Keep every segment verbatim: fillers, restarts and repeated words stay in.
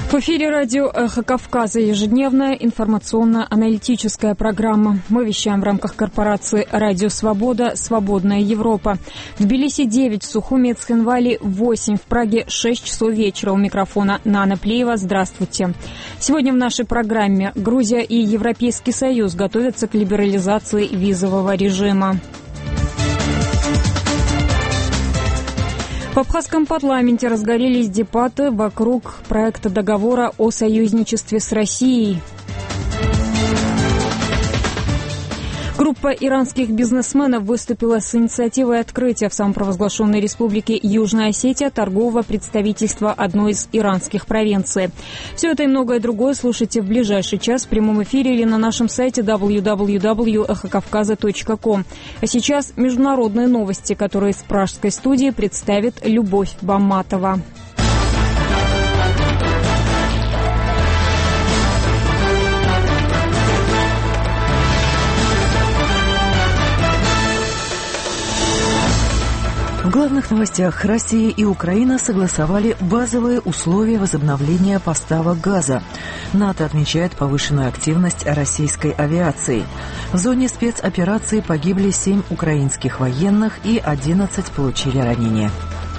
В эфире радио «Эхо Кавказа», ежедневная информационно-аналитическая программа. Мы вещаем в рамках корпорации «Радио Свобода. Свободная Европа». В Тбилиси девять, в Сухуми и Цхинвале восемь, в Праге шесть часов вечера. У микрофона Нана Плеева. Здравствуйте. Сегодня в нашей программе Грузия и Европейский Союз готовятся к либерализации визового режима. В Абхазском парламенте разгорелись дебаты вокруг проекта договора о союзничестве с Россией. Группа иранских бизнесменов выступила с инициативой открытия в самопровозглашенной республике Южная Осетия торгового представительства одной из иранских провинций. Все это и многое другое слушайте в ближайший час в прямом эфире или на нашем сайте дабл ю дабл ю дабл ю точка эхо кавказа точка ком. А сейчас международные новости, которые из пражской студии представит Любовь Бамматова. В главных новостях: Россия и Украина согласовали базовые условия возобновления поставок газа. НАТО отмечает повышенную активность российской авиации. В зоне спецоперации погибли семь украинских военных и одиннадцать получили ранения.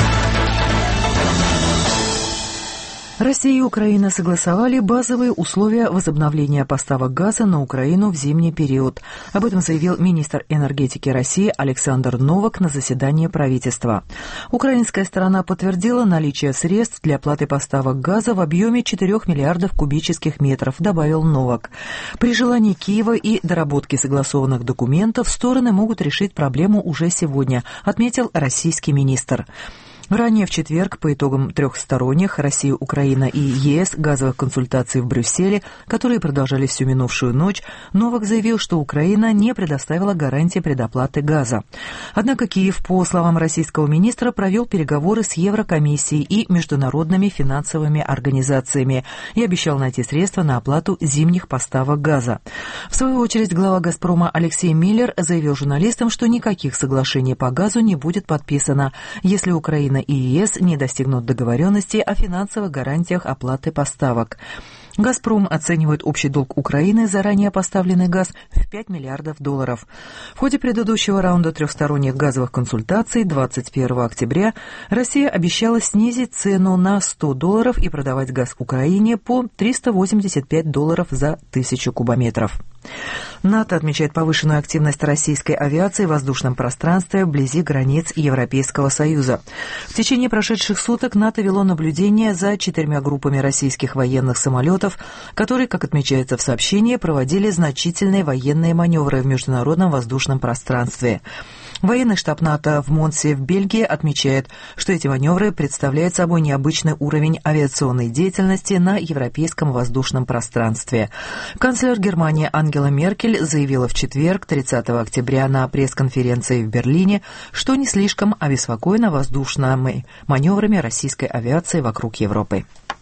Россия и Украина согласовали базовые условия возобновления поставок газа на Украину в зимний период. Об этом заявил министр энергетики России Александр Новак на заседании правительства. Украинская сторона подтвердила наличие средств для оплаты поставок газа в объеме четырёх миллиардов кубических метров, добавил Новак. При желании Киева и доработке согласованных документов стороны могут решить проблему уже сегодня, отметил российский министр. Ранее в четверг по итогам трехсторонних Россия, Украина и ЕС газовых консультаций в Брюсселе, которые продолжались всю минувшую ночь, Новак заявил, что Украина не предоставила гарантии предоплаты газа. Однако Киев, по словам российского министра, провел переговоры с Еврокомиссией и международными финансовыми организациями и обещал найти средства на оплату зимних поставок газа. В свою очередь глава «Газпрома» Алексей Миллер заявил журналистам, что никаких соглашений по газу не будет подписано, если Украина и ЕС не достигнут договоренности о финансовых гарантиях оплаты поставок. «Газпром» оценивает общий долг Украины за ранее поставленный газ в пять миллиардов долларов. В ходе предыдущего раунда трехсторонних газовых консультаций двадцать первого октября Россия обещала снизить цену на сто долларов и продавать газ Украине по триста восемьдесят пять долларов за тысячу кубометров. НАТО отмечает повышенную активность российской авиации в воздушном пространстве вблизи границ Европейского Союза. В течение прошедших суток НАТО вело наблюдение за четырьмя группами российских военных самолетов, которые, как отмечается в сообщении, проводили значительные военные маневры в международном воздушном пространстве. Военный штаб НАТО в Монсе в Бельгии отмечает, что эти маневры представляют собой необычный уровень авиационной деятельности на европейском воздушном пространстве. Канцлер Германии Ангела Меркель заявила в четверг, тридцатого октября, на пресс-конференции в Берлине, что не слишком обеспокоена воздушными маневрами российской авиации вокруг Европы.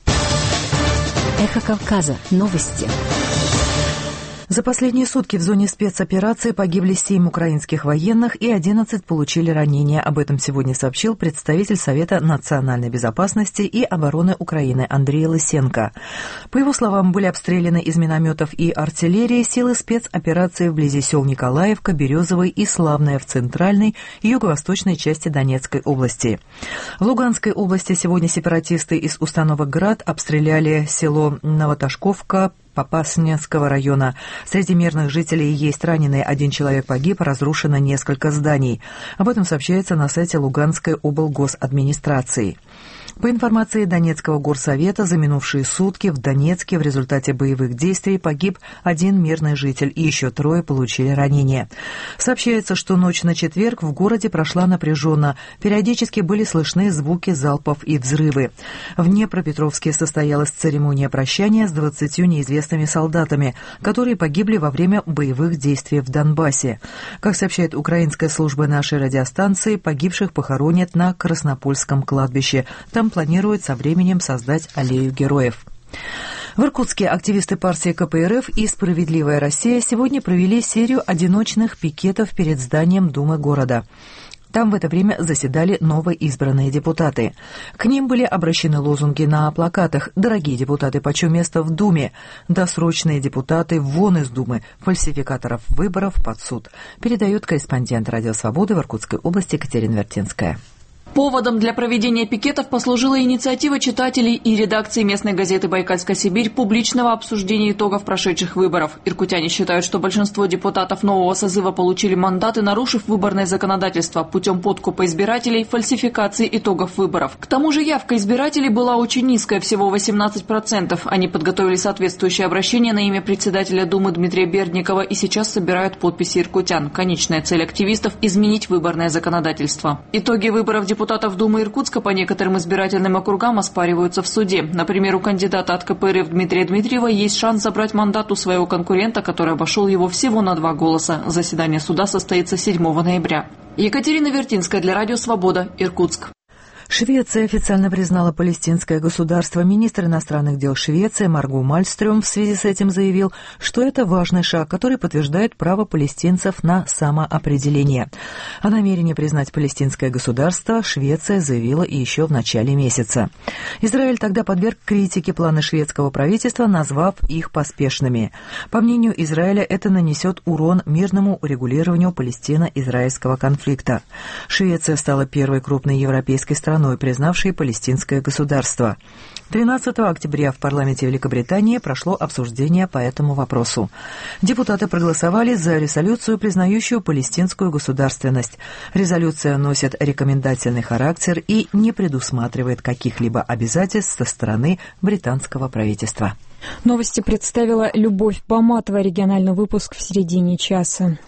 Эхо Кавказа. Новости. За последние сутки в зоне спецоперации погибли семь украинских военных и одиннадцать получили ранения. Об этом сегодня сообщил представитель Совета национальной безопасности и обороны Украины Андрей Лысенко. По его словам, были обстреляны из минометов и артиллерии силы спецоперации вблизи сел Николаевка, Березовый и Славная в центральной и юго-восточной части Донецкой области. В Луганской области сегодня сепаратисты из установок «Град» обстреляли село Новоташковка Попасненского района. Среди мирных жителей есть раненые, один человек погиб, разрушено несколько зданий. Об этом сообщается на сайте Луганской облгосадминистрации. По информации Донецкого горсовета, за минувшие сутки в Донецке в результате боевых действий погиб один мирный житель и еще трое получили ранения. Сообщается, что ночь на четверг в городе прошла напряженно. Периодически были слышны звуки залпов и взрывы. В Днепропетровске состоялась церемония прощания с двадцатью неизвестными солдатами, которые погибли во время боевых действий в Донбассе. Как сообщает украинская служба нашей радиостанции, погибших похоронят на Краснопольском кладбище. Там планируют со временем создать аллею героев. В Иркутске активисты партии ка пэ эр эф и «Справедливая Россия» сегодня провели серию одиночных пикетов перед зданием Думы города. Там в это время заседали новоизбранные депутаты. К ним были обращены лозунги на плакатах: «Дорогие депутаты, почем место в Думе?», «Досрочные депутаты, вон из Думы», «Фальсификаторов выборов под суд», передает корреспондент «Радио Свободы» в Иркутской области Екатерина Вертинская. Поводом для проведения пикетов послужила инициатива читателей и редакции местной газеты «Байкальская Сибирь» публичного обсуждения итогов прошедших выборов. Иркутяне считают, что большинство депутатов нового созыва получили мандаты, нарушив выборное законодательство путем подкупа избирателей, фальсификации итогов выборов. К тому же явка избирателей была очень низкая, всего восемнадцать процентов. Они подготовили соответствующее обращение на имя председателя Думы Дмитрия Бердникова и сейчас собирают подписи иркутян. Конечная цель активистов – изменить выборное законодательство. Итоги выборов депутатов Депутатов Думы Иркутска по некоторым избирательным округам оспариваются в суде. Например, у кандидата от ка пэ эр эф Дмитрия Дмитриева есть шанс забрать мандат у своего конкурента, который обошел его всего на два голоса. Заседание суда состоится седьмого ноября. Екатерина Вертинская для Радио Свобода, Иркутск. Швеция официально признала палестинское государство. Министр иностранных дел Швеции Марго Мальстрём в связи с этим заявил, что это важный шаг, который подтверждает право палестинцев на самоопределение. О намерении признать палестинское государство Швеция заявила и еще в начале месяца. Израиль тогда подверг критике планы шведского правительства, назвав их поспешными. По мнению Израиля, это нанесет урон мирному урегулированию палестино-израильского конфликта. Швеция стала первой крупной европейской страной, признавшей палестинское государство. тринадцатого октября в парламенте Великобритании прошло обсуждение по этому вопросу. Депутаты проголосовали за резолюцию, признающую палестинскую государственность. Резолюция носит рекомендательный характер и не предусматривает каких-либо обязательств со стороны британского правительства. Новости представила Любовь Баматова. Региональный выпуск в середине часа.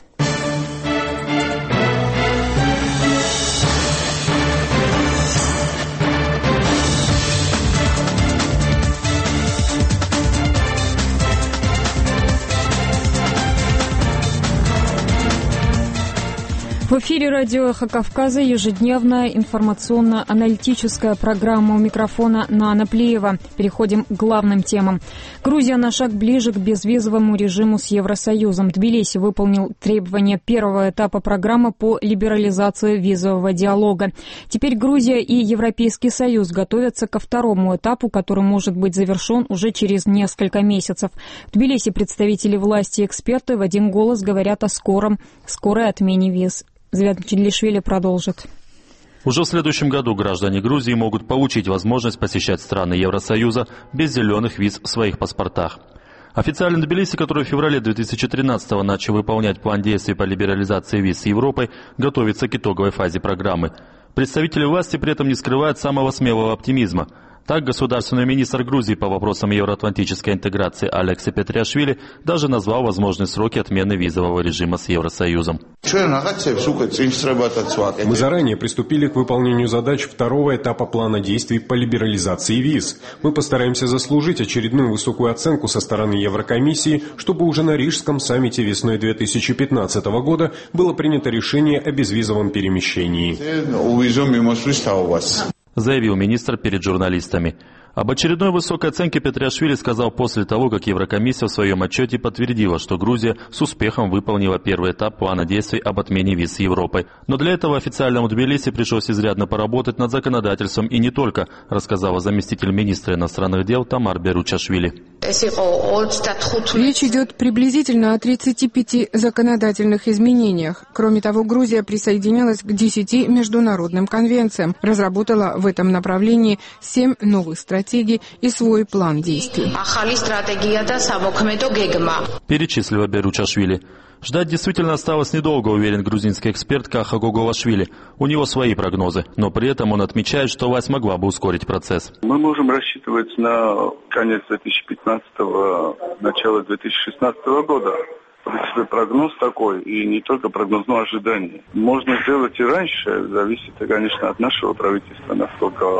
В эфире радио «Эхо Кавказа» ежедневная информационно-аналитическая программа. У микрофона Нана Плеева. Переходим к главным темам. Грузия на шаг ближе к безвизовому режиму с Евросоюзом. Тбилиси выполнил требования первого этапа программы по либерализации визового диалога. Теперь Грузия и Европейский Союз готовятся ко второму этапу, который может быть завершен уже через несколько месяцев. В Тбилиси представители власти и эксперты в один голос говорят о скором, скорой отмене виз. Звят Чидлишвили продолжит. Уже в следующем году граждане Грузии могут получить возможность посещать страны Евросоюза без зеленых виз в своих паспортах. Официально Тбилиси, который в феврале две тысячи тринадцатого начал выполнять план действий по либерализации виз с Европой, готовится к итоговой фазе программы. Представители власти при этом не скрывают самого смелого оптимизма. Так, государственный министр Грузии по вопросам евроатлантической интеграции Алекси Петриашвили даже назвал возможные сроки отмены визового режима с Евросоюзом. Мы заранее приступили к выполнению задач второго этапа плана действий по либерализации виз. Мы постараемся заслужить очередную высокую оценку со стороны Еврокомиссии, чтобы уже на Рижском саммите весной две тысячи пятнадцатого года было принято решение о безвизовом перемещении. Заявил министр перед журналистами. Об очередной высокой оценке Петриашвили сказал после того, как Еврокомиссия в своем отчете подтвердила, что Грузия с успехом выполнила первый этап плана действий об отмене виз с Европой. Но для этого официальному Тбилиси пришлось изрядно поработать над законодательством и не только, рассказала заместитель министра иностранных дел Тамар Беручашвили. Речь идет приблизительно о тридцати пяти законодательных изменениях. Кроме того, Грузия присоединилась к десяти международным конвенциям, разработала в этом направлении семь новых стратегий и свой план действий. Перечислила Беручашвили. Ждать действительно осталось недолго, уверен грузинский эксперт Каха Гогулашвили. У него свои прогнозы, но при этом он отмечает, что власть могла бы ускорить процесс. Мы можем рассчитывать на конец две тысячи пятнадцатого, начало две тысячи шестнадцатого года. В принципе, прогноз такой, и не только прогноз, но ожидание. Можно сделать и раньше, зависит, конечно, от нашего правительства, насколько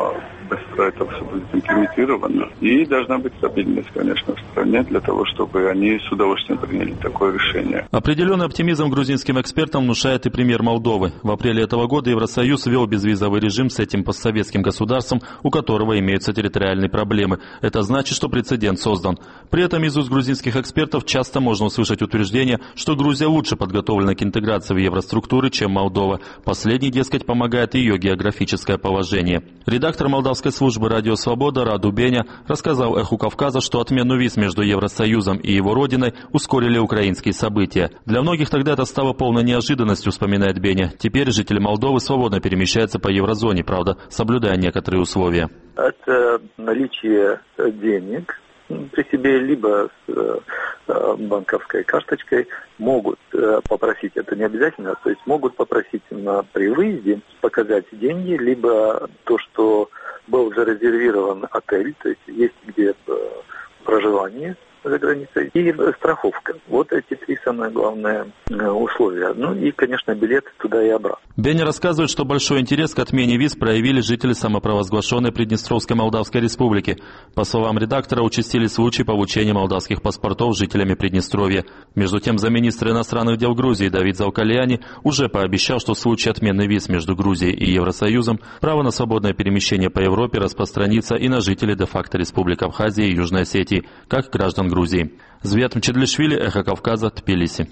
быстро это все будет имплементировано. И должна быть стабильность, конечно, в стране для того, чтобы они с удовольствием приняли такое решение. Определенный оптимизм грузинским экспертам внушает и премьер Молдовы. В апреле этого года Евросоюз ввел безвизовый режим с этим постсоветским государством, у которого имеются территориальные проблемы. Это значит, что прецедент создан. При этом из уст грузинских экспертов часто можно услышать утверждение, что Грузия лучше подготовлена к интеграции в евроструктуры, чем Молдова. Последний, дескать, помогает ее географическое положение. Редактор молдавской службы «Радио Свобода» Раду Беня рассказал «Эху Кавказа», что отмену виз между Евросоюзом и его родиной ускорили украинские события. Для многих тогда это стало полной неожиданностью, вспоминает Беня. Теперь жители Молдовы свободно перемещаются по еврозоне, правда, соблюдая некоторые условия. Это наличие денег при себе, либо с банковской карточкой могут попросить, это не обязательно, то есть могут попросить на, при выезде показать деньги, либо то, что был зарезервирован отель, то есть есть где проживание за границей, и страховка. Вот эти три самые главные условия. Ну и, конечно, билет туда и обратно. Беня рассказывает, что большой интерес к отмене виз проявили жители самопровозглашенной Приднестровской Молдавской Республики. По словам редактора, участились случаи получения молдавских паспортов жителями Приднестровья. Между тем, замминистра иностранных дел Грузии Давид Заукальяни уже пообещал, что в случае отмены виз между Грузией и Евросоюзом право на свободное перемещение по Европе распространится и на жителей де-факто Республик Абхазии и Южной Осетии, как граждан Грузии. Звят Мчедлишвили, Эхо Кавказа, Тбилиси.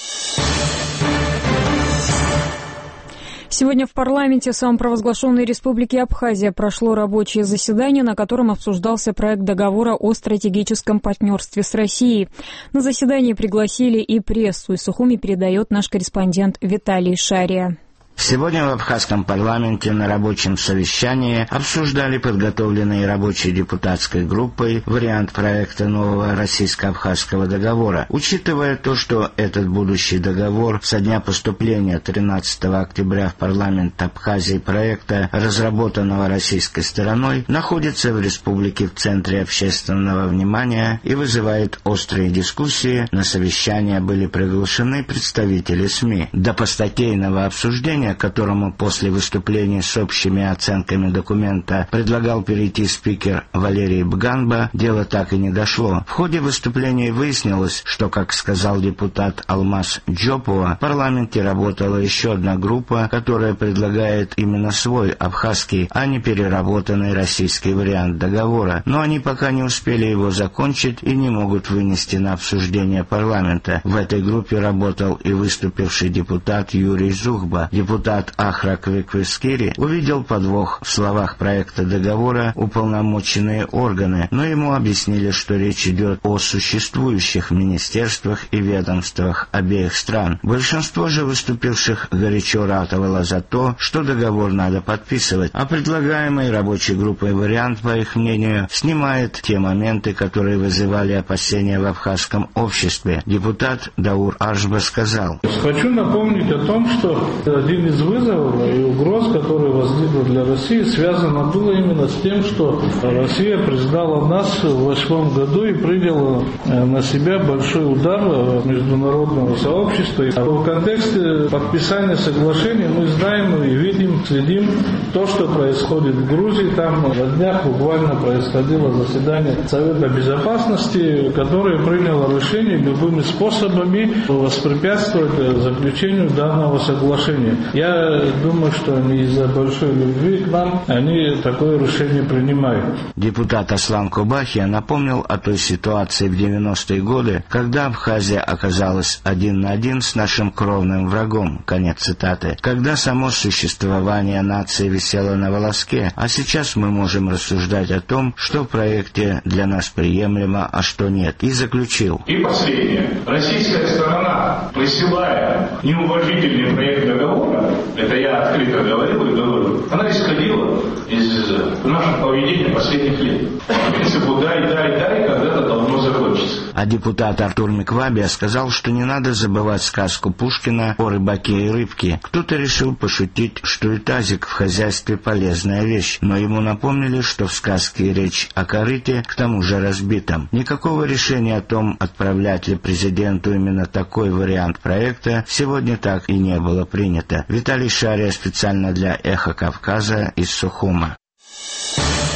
Сегодня в парламенте самопровозглашенной Республики Абхазия прошло рабочее заседание, на котором обсуждался проект договора о стратегическом партнерстве с Россией. На заседание пригласили и прессу. Из Сухуми передает наш корреспондент Виталий Шария. Сегодня в Абхазском парламенте на рабочем совещании обсуждали подготовленный рабочей депутатской группой вариант проекта нового российско-абхазского договора. Учитывая то, что этот будущий договор со дня поступления тринадцатого октября в парламент Абхазии проекта, разработанного российской стороной, находится в республике в центре общественного внимания и вызывает острые дискуссии, на совещание были приглашены представители СМИ. До постатейного обсуждения, к которому после выступления с общими оценками документа предлагал перейти спикер Валерий Бганба, дело так и не дошло. В ходе выступления выяснилось, что, как сказал депутат Алмаз Джопова, в парламенте работала еще одна группа, которая предлагает именно свой абхазский, а не переработанный российский вариант договора. Но они пока не успели его закончить и не могут вынести на обсуждение парламента. В этой группе работал и выступивший депутат Юрий Зухба. Депутат Ахрак Виквискири увидел подвох в словах проекта договора «уполномоченные органы», но ему объяснили, что речь идет о существующих министерствах и ведомствах обеих стран. Большинство же выступивших горячо ратовало за то, что договор надо подписывать, а предлагаемый рабочей группой вариант, по их мнению, снимает те моменты, которые вызывали опасения в абхазском обществе. Депутат Даур Ашба сказал: «Хочу напомнить о том, что один из вызовов и угроз, которые возникли для России, связано было именно с тем, что Россия признала нас в восьмом году и приняла на себя большой удар международного сообщества. И в контексте подписания соглашения мы знаем и видим, следим то, что происходит в Грузии. Там на днях буквально происходило заседание Совета Безопасности, которое приняло решение любыми способами воспрепятствовать заключению данного соглашения. Я думаю, что они из-за большой любви к нам, они такое решение принимают». Депутат Аслан Кубахия напомнил о той ситуации в девяностые годы, когда Абхазия оказалась один на один с нашим кровным врагом, конец цитаты, когда само существование нации висело на волоске, а сейчас мы можем рассуждать о том, что в проекте для нас приемлемо, а что нет, и заключил. И последнее. Российская сторона, присылая неуважительный проект договора, это я открыто говорил и говорю, она исходила из нашего поведения последних лет. По принципу дай, дай, дай, когда-то должно закончиться. А депутат Артур Миквабия сказал, что не надо забывать сказку Пушкина о рыбаке и рыбке. Кто-то решил пошутить, что и тазик в хозяйстве полезная вещь, но ему напомнили, что в сказке речь о корыте, к тому же разбитом. Никакого решения о том, отправлять ли президенту именно такой вариант проекта, сегодня так и не было принято. Виталий Шария специально для «Эхо Кавказа» из Сухума.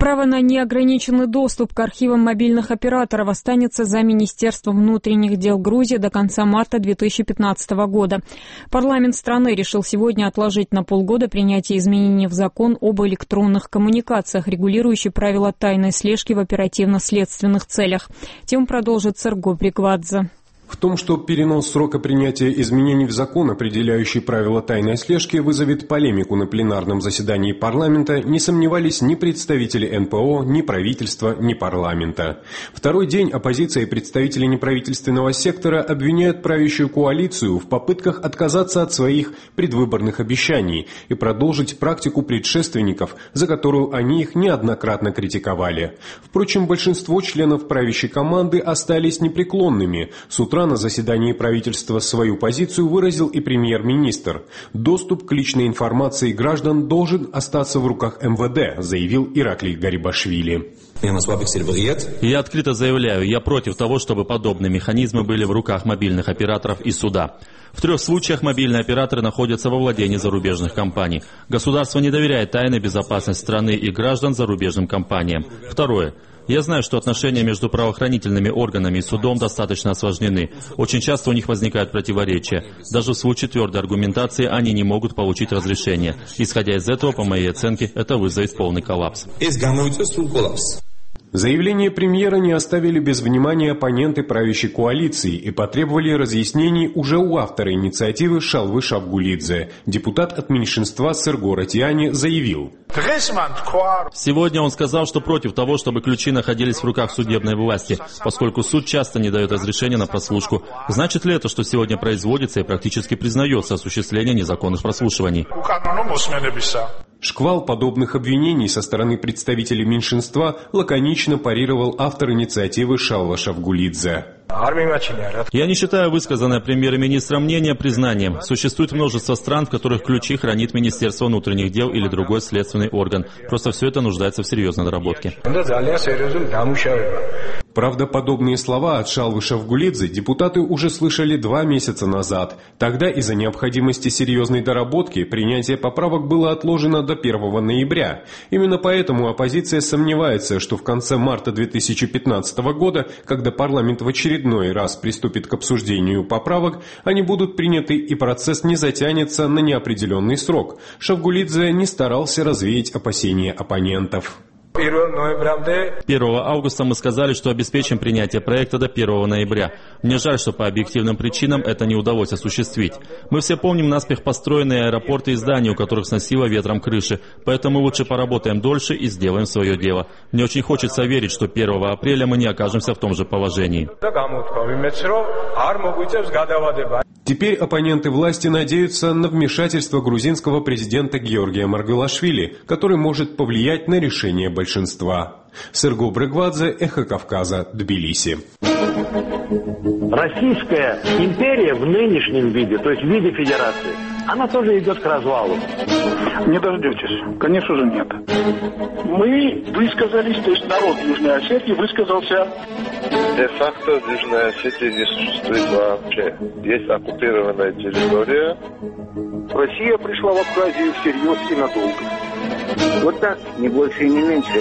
Право на неограниченный доступ к архивам мобильных операторов останется за Министерством внутренних дел Грузии до конца марта две тысячи пятнадцатого года. Парламент страны решил сегодня отложить на полгода принятие изменений в закон об электронных коммуникациях, регулирующий правила тайной слежки в оперативно-следственных целях. Тему продолжит Серго Бриквадзе. В том, что перенос срока принятия изменений в закон, определяющий правила тайной слежки, вызовет полемику на пленарном заседании парламента, не сомневались ни представители эн пэ о, ни правительства, ни парламента. Второй день оппозиция и представители неправительственного сектора обвиняют правящую коалицию в попытках отказаться от своих предвыборных обещаний и продолжить практику предшественников, за которую они их неоднократно критиковали. Впрочем, большинство членов правящей команды остались непреклонными. С утра на заседании правительства свою позицию выразил и премьер-министр. Доступ к личной информации граждан должен остаться в руках эм вэ дэ, заявил Ираклий Гарибашвили. Я открыто заявляю, я против того, чтобы подобные механизмы были в руках мобильных операторов и суда. В трех случаях мобильные операторы находятся во владении зарубежных компаний. Государство не доверяет тайной безопасности страны и граждан зарубежным компаниям. Второе. Я знаю, что отношения между правоохранительными органами и судом достаточно осложнены. Очень часто у них возникают противоречия. Даже в случае твердой аргументации они не могут получить разрешение. Исходя из этого, по моей оценке, это вызовет полный коллапс. Заявление премьера не оставили без внимания оппоненты правящей коалиции и потребовали разъяснений уже у автора инициативы Шалвы Шавгулидзе. Депутат от меньшинства Серго Ратиани заявил. Сегодня он сказал, что против того, чтобы ключи находились в руках судебной власти, поскольку суд часто не дает разрешения на прослушку. Значит ли это, что сегодня производится и практически признается осуществление незаконных прослушиваний? Шквал подобных обвинений со стороны представителей меньшинства лаконично парировал автор инициативы Шалва Шавгулидзе. Я не считаю высказанное премьер-министром мнение признанием. Существует множество стран, в которых ключи хранит Министерство внутренних дел или другой следственный орган. Просто все это нуждается в серьезной доработке. Правда, подобные слова от Шалвы Шавгулидзе депутаты уже слышали два месяца назад. Тогда из-за необходимости серьезной доработки принятие поправок было отложено до первого ноября. Именно поэтому оппозиция сомневается, что в конце марта две тысячи пятнадцатого года, когда парламент в очередной раз приступит к обсуждению поправок, они будут приняты и процесс не затянется на неопределенный срок. Шавгулидзе не старался развеять опасения оппонентов. первого августа мы сказали, что обеспечим принятие проекта до первого ноября. Мне жаль, что по объективным причинам это не удалось осуществить. Мы все помним наспех построенные аэропорты и здания, у которых сносило ветром крыши. Поэтому лучше поработаем дольше и сделаем свое дело. Мне очень хочется верить, что первого апреля мы не окажемся в том же положении. Теперь оппоненты власти надеются на вмешательство грузинского президента Георгия Маргвелашвили, который может повлиять на решение большинства. Серго Бриквадзе, Эхо Кавказа, Тбилиси. Российская империя в нынешнем виде, то есть в виде федерации, она тоже идет к развалу. Не дождетесь. Конечно же нет. Мы высказались, то есть народ Южной Осетии высказался. Де-факто в Южной Осетии не существует вообще. Есть оккупированная территория. Россия пришла в Абхазию всерьез и надолго. Вот так, не больше и не меньше.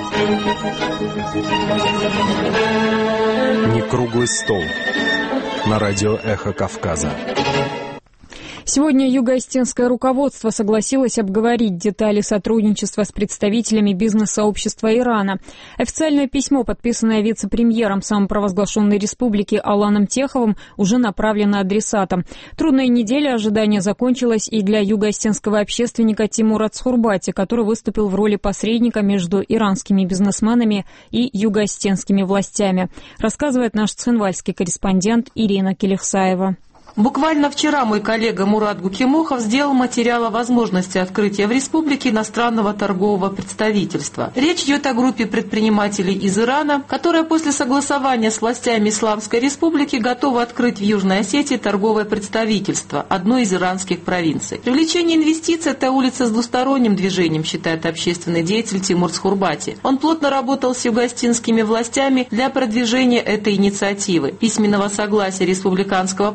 Не круглый стол. На радио «Эхо Кавказа». Сегодня юго-осетинское руководство согласилось обговорить детали сотрудничества с представителями бизнес-сообщества Ирана. Официальное письмо, подписанное вице-премьером самопровозглашенной республики Аланом Теховым, уже направлено адресатам. Трудная неделя ожидания закончилась и для юго-осетинского общественника Тимура Цхурбати, который выступил в роли посредника между иранскими бизнесменами и юго-осетинскими властями, рассказывает наш цхинвальский корреспондент Ирина Келихсаева. Буквально вчера мой коллега Мурат Гукимохов сделал материал о возможности открытия в республике иностранного торгового представительства. Речь идет о группе предпринимателей из Ирана, которая после согласования с властями Исламской республики готова открыть в Южной Осетии торговое представительство, одной из иранских провинций. Привлечение инвестиций – это улица с двусторонним движением, считает общественный деятель Тимур Цхурбати. Он плотно работал с юго-осетинскими властями для продвижения этой инициативы. Письменного согласия республиканского правительства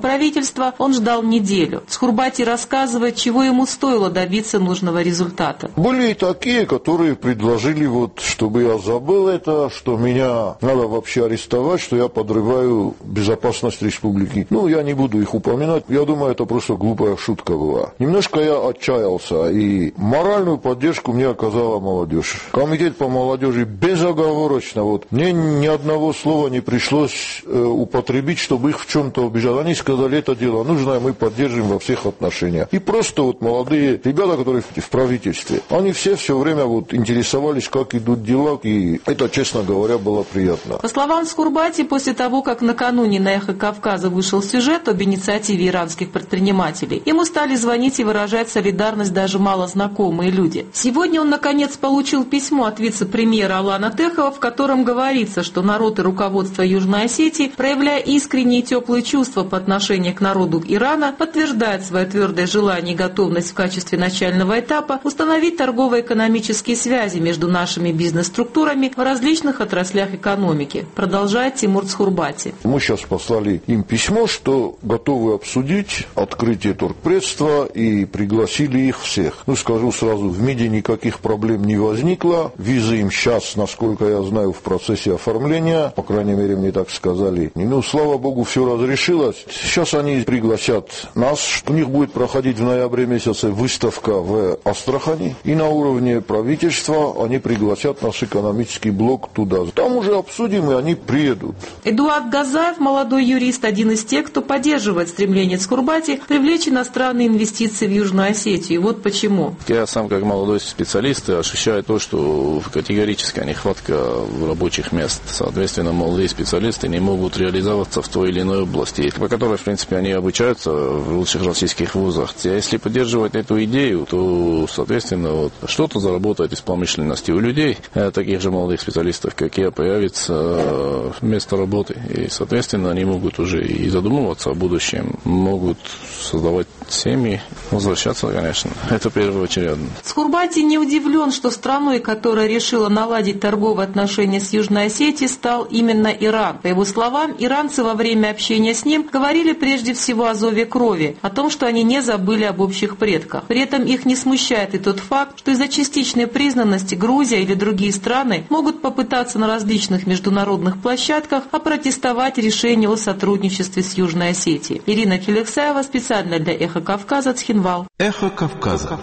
представительства он ждал неделю. Схурбати рассказывает, чего ему стоило добиться нужного результата. Были и такие, которые предложили, вот, чтобы я забыл это, что меня надо вообще арестовать, что я подрываю безопасность республики. Ну, я не буду их упоминать. Я думаю, это просто глупая шутка была. Немножко я отчаялся, и моральную поддержку мне оказала молодежь. Комитет по молодежи безоговорочно. Вот, мне ни одного слова не пришлось э, употребить, чтобы их в чем-то убежать. Они сказали, это дело нужное, мы поддержим во всех отношениях. И просто вот молодые ребята, которые в, в правительстве, они все все время вот интересовались, как идут дела, и это, честно говоря, было приятно. По словам Схурбати, после того, как накануне на «Эхо Кавказа» вышел сюжет об инициативе иранских предпринимателей, ему стали звонить и выражать солидарность даже малознакомые люди. Сегодня он, наконец, получил письмо от вице-премьера Алана Техова, в котором говорится, что народ и руководство Южной Осетии, проявляя искренние и теплые чувства по отношению к народу Ирана, подтверждает свое твердое желание и готовность в качестве начального этапа установить торгово-экономические связи между нашими бизнес-структурами в различных отраслях экономики, продолжает Тимур Схурбати. Мы сейчас послали им письмо, что готовы обсудить открытие торгпредства и пригласили их всех. Ну, скажу сразу, в МИДе никаких проблем не возникло. Визы им сейчас, насколько я знаю, в процессе оформления, по крайней мере, мне так сказали. И, ну, слава богу, все разрешилось. Сейчас они пригласят нас. У них будет проходить в ноябре месяце выставка в Астрахани. И на уровне правительства они пригласят наш экономический блок туда. Там уже обсудим, и они приедут. Эдуард Газаев, молодой юрист, один из тех, кто поддерживает стремление Схурбати привлечь иностранные инвестиции в Южную Осетию. И вот почему. Я сам, как молодой специалист, ощущаю то, что категорическая нехватка рабочих мест. Соответственно, молодые специалисты не могут реализоваться в той или иной области, по которой, в принципе, они обучаются в лучших российских вузах. А если поддерживать эту идею, то, соответственно, вот, что-то заработает из промышленности. У людей, таких же молодых специалистов, как я, появится место работы. И, соответственно, они могут уже и задумываться о будущем, могут создавать семьи, возвращаться, конечно. Это первоочередно. Схурбати не удивлен, что страной, которая решила наладить торговые отношения с Южной Осетией, стал именно Иран. По его словам, иранцы во время общения с ним говорили прежде всего о зове крови, о том, что они не забыли об общих предках. При этом их не смущает и тот факт, что из-за частичной признанности Грузия или другие страны могут попытаться на различных международных площадках опротестовать решение о сотрудничестве с Южной Осетией. Ирина Феликсаева специально для «Эхо Кавказа», Цхинвал. «Эхо Кавказа».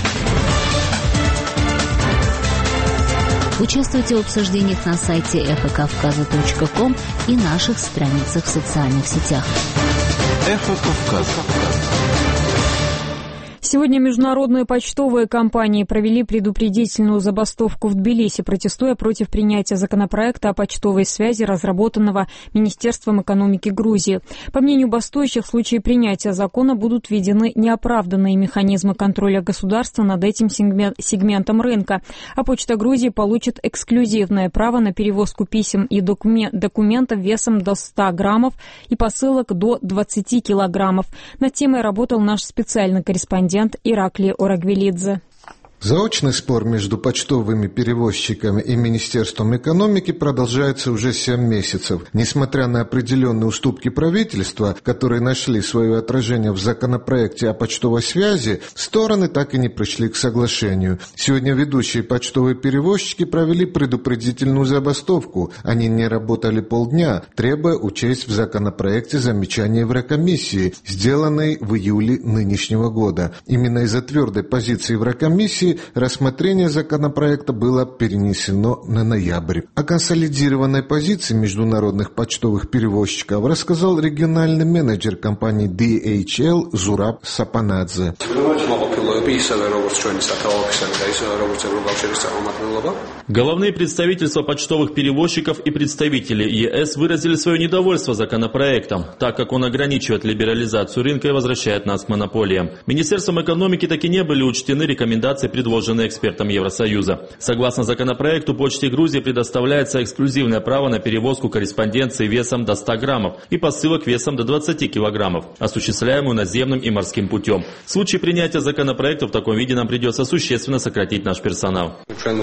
Участвуйте в обсуждениях на сайте эхо кавказа точка ком и наших страницах в социальных сетях. «Эхо Кавказа». Сегодня международные почтовые компании провели предупредительную забастовку в Тбилиси, протестуя против принятия законопроекта о почтовой связи, разработанного Министерством экономики Грузии. По мнению бастующих, в случае принятия закона будут введены неоправданные механизмы контроля государства над этим сегментом рынка, а Почта Грузии получит эксклюзивное право на перевозку писем и документов весом до ста граммов и посылок до двадцати килограммов. Над темой работал наш специальный корреспондент Ираклий Орагвелидзе. Заочный спор между почтовыми перевозчиками и Министерством экономики продолжается уже семь месяцев. Несмотря на определенные уступки правительства, которые нашли свое отражение в законопроекте о почтовой связи, стороны так и не пришли к соглашению. Сегодня ведущие почтовые перевозчики провели предупредительную забастовку. Они не работали полдня, требуя учесть в законопроекте замечания Еврокомиссии, сделанные в июле нынешнего года. Именно из-за твердой позиции Еврокомиссии рассмотрение законопроекта было перенесено на ноябрь. О консолидированной позиции международных почтовых перевозчиков рассказал региональный менеджер компании ди эйч эл Зураб Сапанадзе. Головные представительства почтовых перевозчиков и представители ЕС выразили свое недовольство законопроектом, так как он ограничивает либерализацию рынка и возвращает нас к монополиям. Министерством экономики так и не были учтены рекомендации предложенные экспертом Евросоюза. Согласно законопроекту, Почте Грузии предоставляется эксклюзивное право на перевозку корреспонденции весом до ста граммов и посылок весом до двадцати килограммов, осуществляемую наземным и морским путем. В случае принятия законопроекта в таком виде нам придется существенно сократить наш персонал.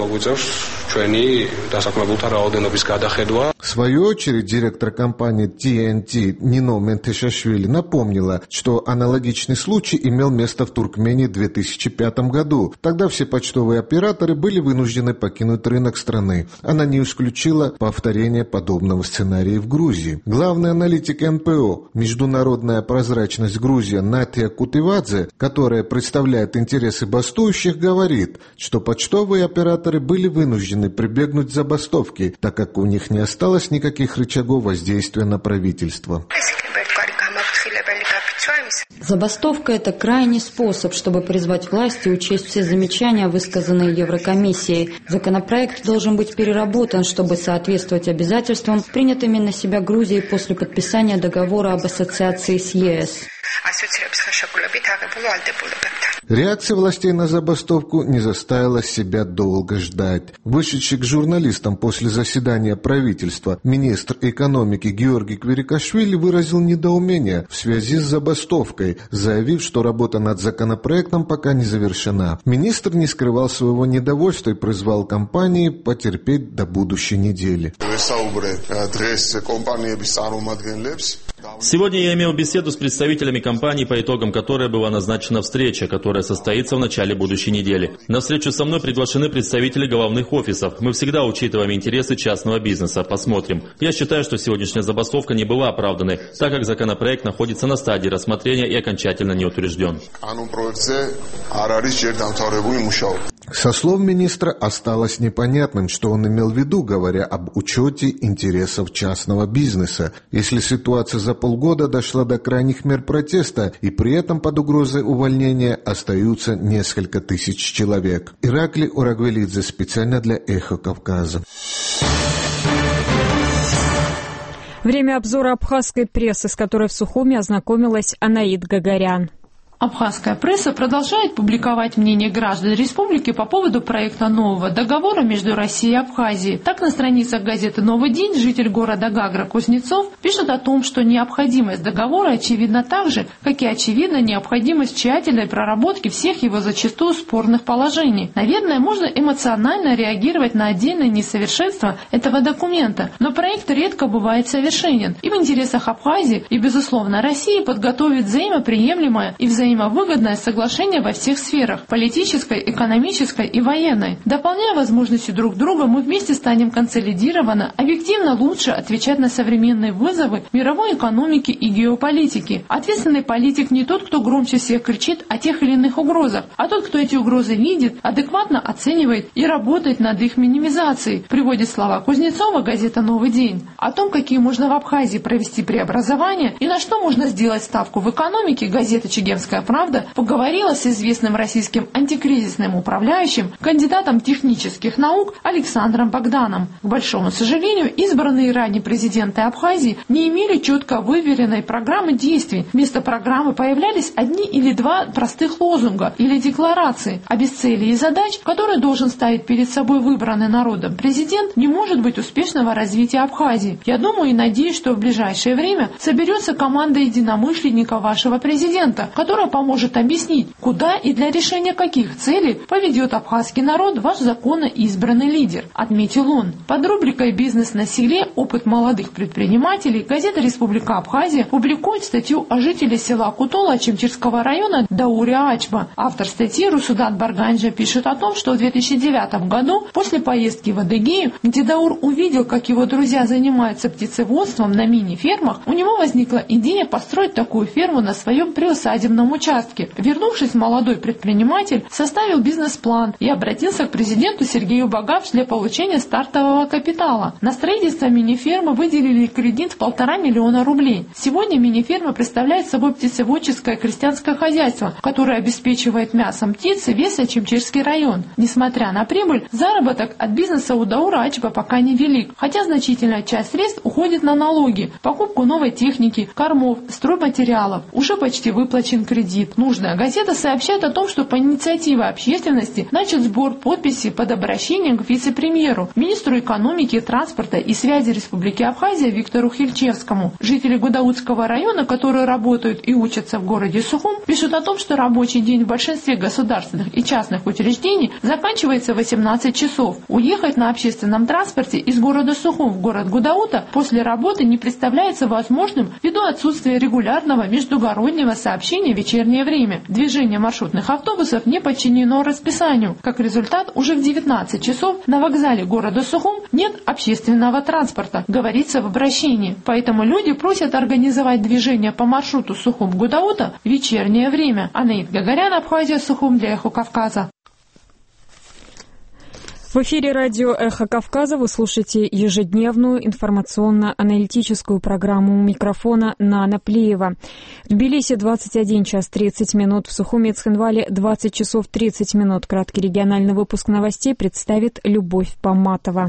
В свою очередь, директор компании ти эн ти Нино Ментешашвили напомнила, что аналогичный случай имел место в Туркмении в две тысячи пятом году. Тогда все почтовые операторы были вынуждены покинуть рынок страны. Она не исключила повторение подобного сценария в Грузии. Главный аналитик эн пэ о «Международная прозрачность Грузия» Натья Кутывадзе, которая представляет интересы бастующих, говорит, что почтовые операторы были вынуждены прибегнуть к забастовке, так как у них не осталось никаких рычагов воздействия на правительство. Забастовка – это крайний способ, чтобы призвать власти учесть все замечания, высказанные Еврокомиссией. Законопроект должен быть переработан, чтобы соответствовать обязательствам, принятыми на себя Грузией после подписания договора об ассоциации с е эс. Реакция властей на забастовку не заставила себя долго ждать. Вышедший к журналистам после заседания правительства министр экономики Георгий Кверикашвили выразил недоумение в связи с забастовкой, заявив, что работа над законопроектом пока не завершена. Министр не скрывал своего недовольства и призвал компании потерпеть до будущей недели. Сегодня я имел беседу с представителями компании, по итогам которой была назначена встреча, которая состоится в начале будущей недели. На встречу со мной приглашены представители головных офисов. Мы всегда учитываем интересы частного бизнеса. Посмотрим. Я считаю, что сегодняшняя забастовка не была оправданной, так как законопроект находится на стадии рассмотрения и окончательно не утвержден. Со слов министра осталось непонятным, что он имел в виду, говоря об учете интересов частного бизнеса. Если ситуация за полгода дошла до крайних мер протеста, и при этом под угрозой увольнения остаются несколько тысяч человек. Иракли Урагвелидзе специально для «Эхо Кавказа». Время обзора абхазской прессы, с которой в Сухуми ознакомилась Анаид Гагарян. Абхазская пресса продолжает публиковать мнение граждан республики по поводу проекта нового договора между Россией и Абхазией. Так, на страницах газеты «Новый день» житель города Гагра Кузнецов пишет о том, что необходимость договора очевидна так же, как и очевидна необходимость тщательной проработки всех его зачастую спорных положений. Наверное, можно эмоционально реагировать на отдельные несовершенства этого документа, но проект редко бывает совершенен. И в интересах Абхазии и, безусловно, России подготовить взаимоприемлемое и взаимоприемлемое взаимовыгодное соглашение во всех сферах – политической, экономической и военной. Дополняя возможности друг друга, мы вместе станем консолидированно, объективно лучше отвечать на современные вызовы мировой экономики и геополитики. Ответственный политик не тот, кто громче всех кричит о тех или иных угрозах, а тот, кто эти угрозы видит, адекватно оценивает и работает над их минимизацией, приводит слова Кузнецова газета «Новый день». О том, какие можно в Абхазии провести преобразования и на что можно сделать ставку в экономике, газета «Чегемская правда» поговорила с известным российским антикризисным управляющим, кандидатом технических наук Александром Богданом. К большому сожалению, избранные ранее президенты Абхазии не имели четко выверенной программы действий. Вместо программы появлялись одни или два простых лозунга или декларации, а без целей и задач, которые должен ставить перед собой выбранный народом президент, не может быть успешного развития Абхазии. Я думаю и надеюсь, что в ближайшее время соберется команда единомышленников вашего президента, которая поможет объяснить, куда и для решения каких целей поведет абхазский народ ваш законно избранный лидер, отметил он. Под рубрикой «Бизнес на селе. Опыт молодых предпринимателей» газета «Республика Абхазия» публикует статью о жителе села Кутола Чемчирского района Дауре Ачба. Автор статьи Русудат Барганджа пишет о том, что в две тысячи девятом году, после поездки в Адыгею, где Даур увидел, как его друзья занимаются птицеводством на мини-фермах, у него возникла идея построить такую ферму на своем приусадебном участке. Вернувшись, молодой предприниматель составил бизнес-план и обратился к президенту Сергею Багавш для получения стартового капитала. На строительство мини-фермы выделили кредит в полтора миллиона рублей. Сегодня мини-ферма представляет собой птицеводческое крестьянское хозяйство, которое обеспечивает мясом птицы весь Чемчирский район. Несмотря на прибыль, заработок от бизнеса у Даура Ачба пока невелик, хотя значительная часть средств уходит на налоги, покупку новой техники, кормов, стройматериалов. Уже почти выплачен кредит. кредит. Нужная газета сообщает о том, что по инициативе общественности начат сбор подписей под обращением к вице-премьеру, министру экономики, транспорта и связи Республики Абхазия Виктору Хильчевскому. Жители Гудаутского района, которые работают и учатся в городе Сухум, пишут о том, что рабочий день в большинстве государственных и частных учреждений заканчивается в восемнадцать часов. Уехать на общественном транспорте из города Сухум в город Гудаута после работы не представляется возможным ввиду отсутствия регулярного междугороднего сообщения в вечернее время. Движение маршрутных автобусов не подчинено расписанию. Как результат, уже в девятнадцать часов на вокзале города Сухум нет общественного транспорта, говорится в обращении. Поэтому люди просят организовать движение по маршруту Сухум-Гудаута в вечернее время. Анаит Гагарян, Абхазия, Сухум для Эхо Кавказа. В эфире радио «Эхо Кавказа» вы слушаете ежедневную информационно-аналитическую программу. У микрофона Нана Плеева. В Тбилиси двадцать один час тридцать минут, в Сухуме и Цхинвале двадцать часов тридцать минут. Краткий региональный выпуск новостей представит Любовь Поматова.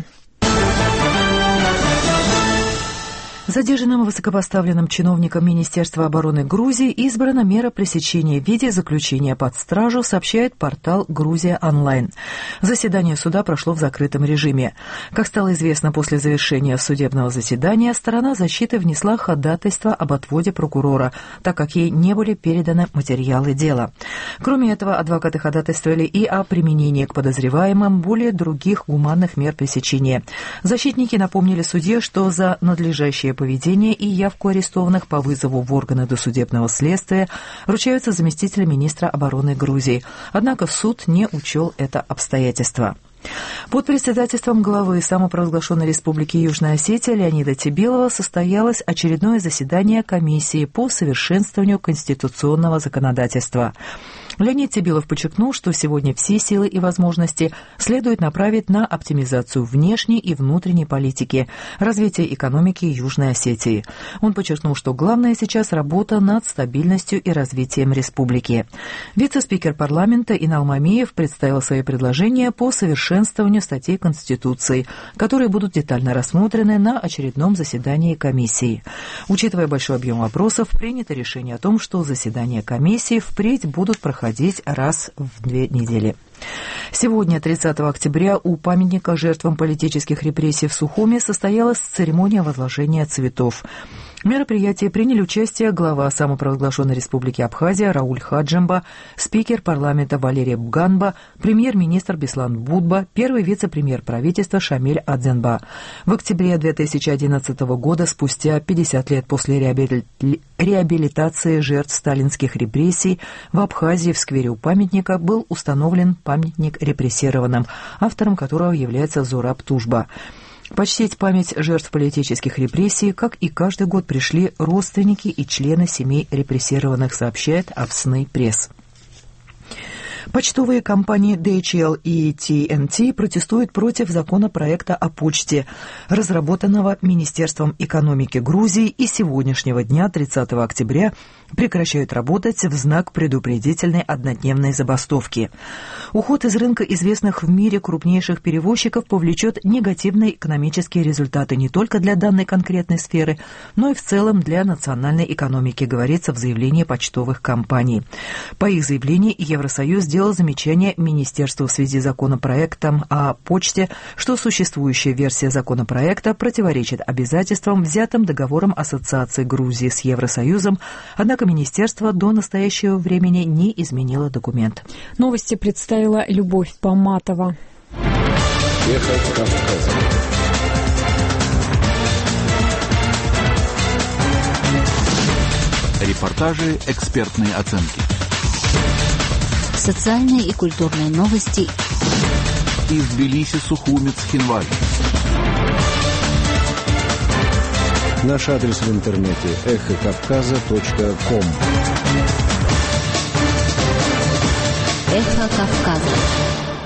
Задержанным высокопоставленным чиновником Министерства обороны Грузии избрана мера пресечения в виде заключения под стражу, сообщает портал «Грузия онлайн». Заседание суда прошло в закрытом режиме. Как стало известно после завершения судебного заседания, сторона защиты внесла ходатайство об отводе прокурора, так как ей не были переданы материалы дела. Кроме этого, адвокаты ходатайствовали и о применении к подозреваемым более других гуманных мер пресечения. Защитники напомнили судье, что за надлежащее поведение и явку арестованных по вызову в органы досудебного следствия ручаются заместители министра обороны Грузии. Однако суд не учел это обстоятельство. Под председательством главы самопровозглашенной Республики Южная Осетия Леонида Тебилова состоялось очередное заседание комиссии по совершенствованию конституционного законодательства. Леонид Тебилов подчеркнул, что сегодня все силы и возможности следует направить на оптимизацию внешней и внутренней политики, развитие экономики Южной Осетии. Он подчеркнул, что главное сейчас работа над стабильностью и развитием республики. Вице-спикер парламента Инал Мамиев представил свои предложения по совершенствованию статей Конституции, которые будут детально рассмотрены на очередном заседании комиссии. Учитывая большой объем вопросов, принято решение о том, что заседания комиссии впредь будут проходить раз в две недели. Сегодня, тридцатого октября, у памятника жертвам политических репрессий в Сухуме состоялась церемония возложения цветов. В мероприятии приняли участие глава самопровозглашенной Республики Абхазия Рауль Хаджимба, спикер парламента Валерия Буганба, премьер-министр Беслан Будба, первый вице-премьер правительства Шамиль Адзенба. В октябре две тысячи одиннадцатого года, спустя пятьдесят лет после реабили... реабилитации жертв сталинских репрессий, в Абхазии в сквере у памятника был установлен памятник репрессированным, автором которого является Зураб Тужба. Почтить память жертв политических репрессий, как и каждый год, пришли родственники и члены семей репрессированных, сообщает Авсны пресс. Почтовые компании ди эйч эл и ти эн ти протестуют против законопроекта о почте, разработанного Министерством экономики Грузии, и сегодняшнего дня, тридцатого октября, прекращают работать в знак предупредительной однодневной забастовки. Уход из рынка известных в мире крупнейших перевозчиков повлечет негативные экономические результаты не только для данной конкретной сферы, но и в целом для национальной экономики, говорится в заявлении почтовых компаний. По их заявлению, Евросоюз сделал замечание Министерству в связи с законопроектом о почте, что существующая версия законопроекта противоречит обязательствам, взятым договором ассоциации Грузии с Евросоюзом, однако Министерство до настоящего времени не изменило документ. Новости представила Любовь Поматова. Эхо Кавказа. Репортажи, экспертные оценки. Социальные и культурные новости. Из Тбилиси, Сухуми, Цхинваль. Наш адрес в интернете эхо кавказа точка ком. Эхо Кавказа.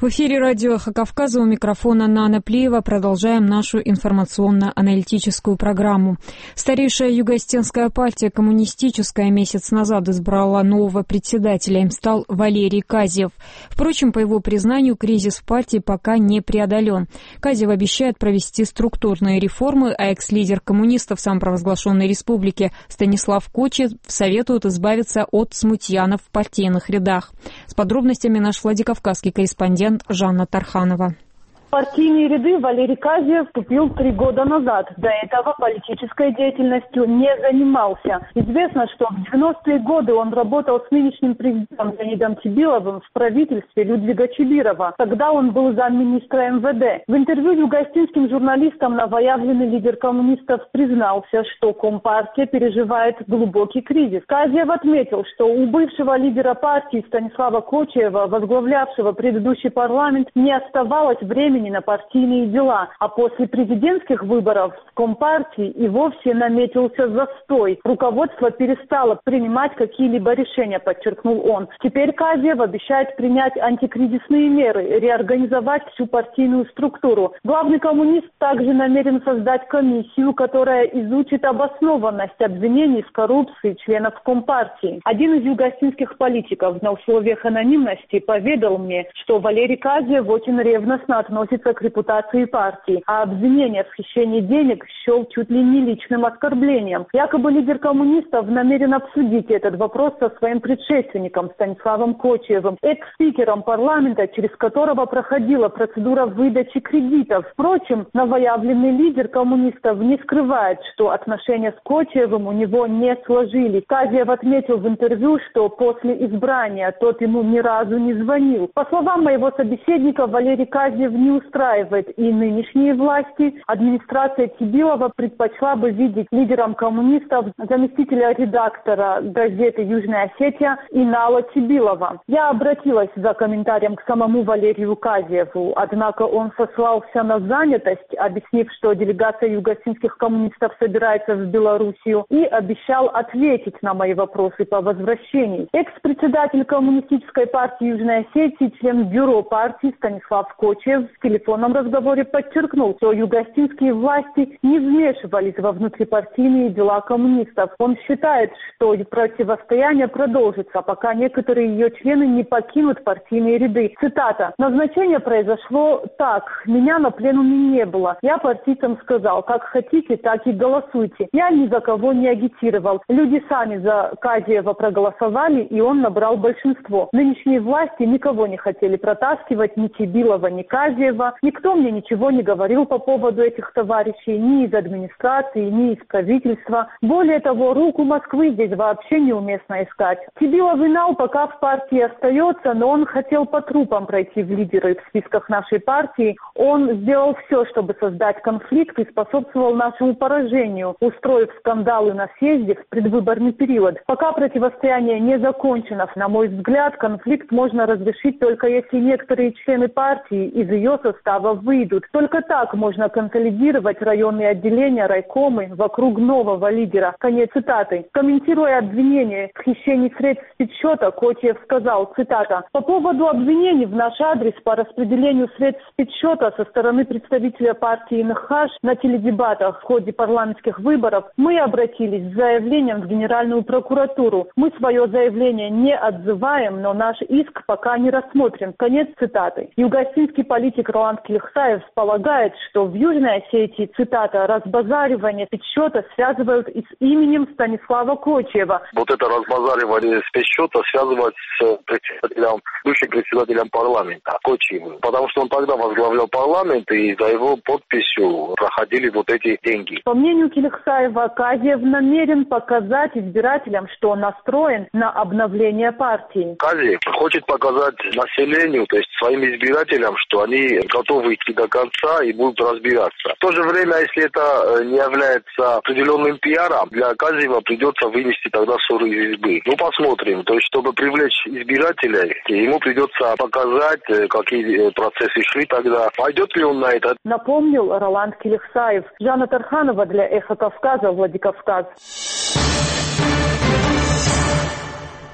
В эфире радио «Эхо Кавказа», у микрофона Нана Плиева. Продолжаем нашу информационно-аналитическую программу. Старейшая юго-осетинская партия «Коммунистическая» месяц назад избрала нового председателя. Им стал Валерий Казьев. Впрочем, по его признанию, кризис в партии пока не преодолен. Казьев обещает провести структурные реформы, а экс-лидер коммунистов самопровозглашенной республики Станислав Кочиев советует избавиться от смутьянов в партийных рядах. С подробностями наш владикавказский корреспондент Жанна Тарханова. В партийные ряды Валерий Казьев вступил три года назад. До этого политической деятельностью не занимался. Известно, что в девяностые годы он работал с нынешним президентом Леонидом Чибиловым в правительстве Людвига Чибирова. Тогда он был замминистра эм вэ дэ. В интервью юго-осетинским журналистам новоявленный лидер коммунистов признался, что Компартия переживает глубокий кризис. Казьев отметил, что у бывшего лидера партии Станислава Кочиева, возглавлявшего предыдущий парламент, не оставалось времени на партийные дела, а после президентских выборов в Компартии и вовсе наметился застой. Руководство перестало принимать какие-либо решения, подчеркнул он. Теперь Казьев обещает принять антикризисные меры, реорганизовать всю партийную структуру. Главный коммунист также намерен создать комиссию, которая изучит обоснованность обвинений в коррупции членов Компартии. Один из юго-осетинских политиков на условиях анонимности поведал мне, что Валерий Казьев очень ревностно относится к репутации партии, а обвинение в хищении денег счел чуть ли не личным оскорблением. Якобы лидер коммунистов намерен обсудить этот вопрос со своим предшественником Станиславом Кочиевым, экс-спикером парламента, через которого проходила процедура выдачи кредитов. Впрочем, новоявленный лидер коммунистов не скрывает, что отношения с Кочиевым у него не сложились. Казьев отметил в интервью, что после избрания тот ему ни разу не звонил. По словам моего собеседника, Валерий Казьев не устраивает и нынешние власти. Администрация Чибилова предпочла бы видеть лидером коммунистов заместителя редактора газеты «Южная Осетия» Инала Чибилова. Я обратилась за комментарием к самому Валерию Казьеву, однако он сослался на занятость, объяснив, что делегация юго-осетинских коммунистов собирается в Белоруссию, и обещал ответить на мои вопросы по возвращении. Экс-председатель коммунистической партии Южной Осетии, член бюро партии Станислав Кочиев в телефонном разговоре подчеркнул, что юго-осетинские власти не вмешивались во внутрипартийные дела коммунистов. Он считает, что противостояние продолжится, пока некоторые ее члены не покинут партийные ряды. Цитата. «Назначение произошло так. Меня на пленуме не было. Я партийцам сказал, как хотите, так и голосуйте. Я ни за кого не агитировал. Люди сами за Казьева проголосовали, и он набрал большинство. Нынешние власти никого не хотели протаскивать, ни Чибилова, ни Казьева. Никто мне ничего не говорил по поводу этих товарищей, ни из администрации, ни из правительства. Более того, руку Москвы здесь вообще неуместно искать. Чибилов Инал пока в партии остается, но он хотел по трупам пройти в лидеры в списках нашей партии. Он сделал все, чтобы создать конфликт и способствовал нашему поражению, устроив скандалы на съезде в предвыборный период. Пока противостояние не закончено, на мой взгляд, конфликт можно разрешить только если некоторые члены партии из ее состава выйдут. Только так можно консолидировать районные отделения, райкомы вокруг нового лидера». Конец цитаты. Комментируя обвинение в хищении средств спецсчета, Кочиев сказал, цитата, «По поводу обвинений в наш адрес по распределению средств спецсчета со стороны представителя партии НХАШ на теледебатах в ходе парламентских выборов мы обратились с заявлением в Генеральную прокуратуру. Мы свое заявление не отзываем, но наш иск пока не рассмотрен». Конец цитаты. Юго-осетинский политик Роланд Килихсаев полагает, что в Южной Осетии, цитата, «разбазаривание спецсчета связывают и с именем Станислава Кочиева». Вот это разбазаривание спецсчета связывать с председателем, бывшим председателем парламента Кочиевым, потому что он тогда возглавлял парламент, и за его подписью проходили вот эти деньги. По мнению Килихсаева, Казьев намерен показать избирателям, что он настроен на обновление партии. Казьев хочет показать населению, то есть своим избирателям, что они готовы идти до конца и будут разбираться. В то же время, если это не является определенным пиаром, для Казьева придется вынести тогда ссоры из избы. Ну, посмотрим. То есть, чтобы привлечь избирателей, ему придется показать, какие процессы шли тогда. Пойдет ли он на это? Напомнил Роланд Килихсаев. Жанна Тарханова для «Эхо Кавказа», Владикавказ.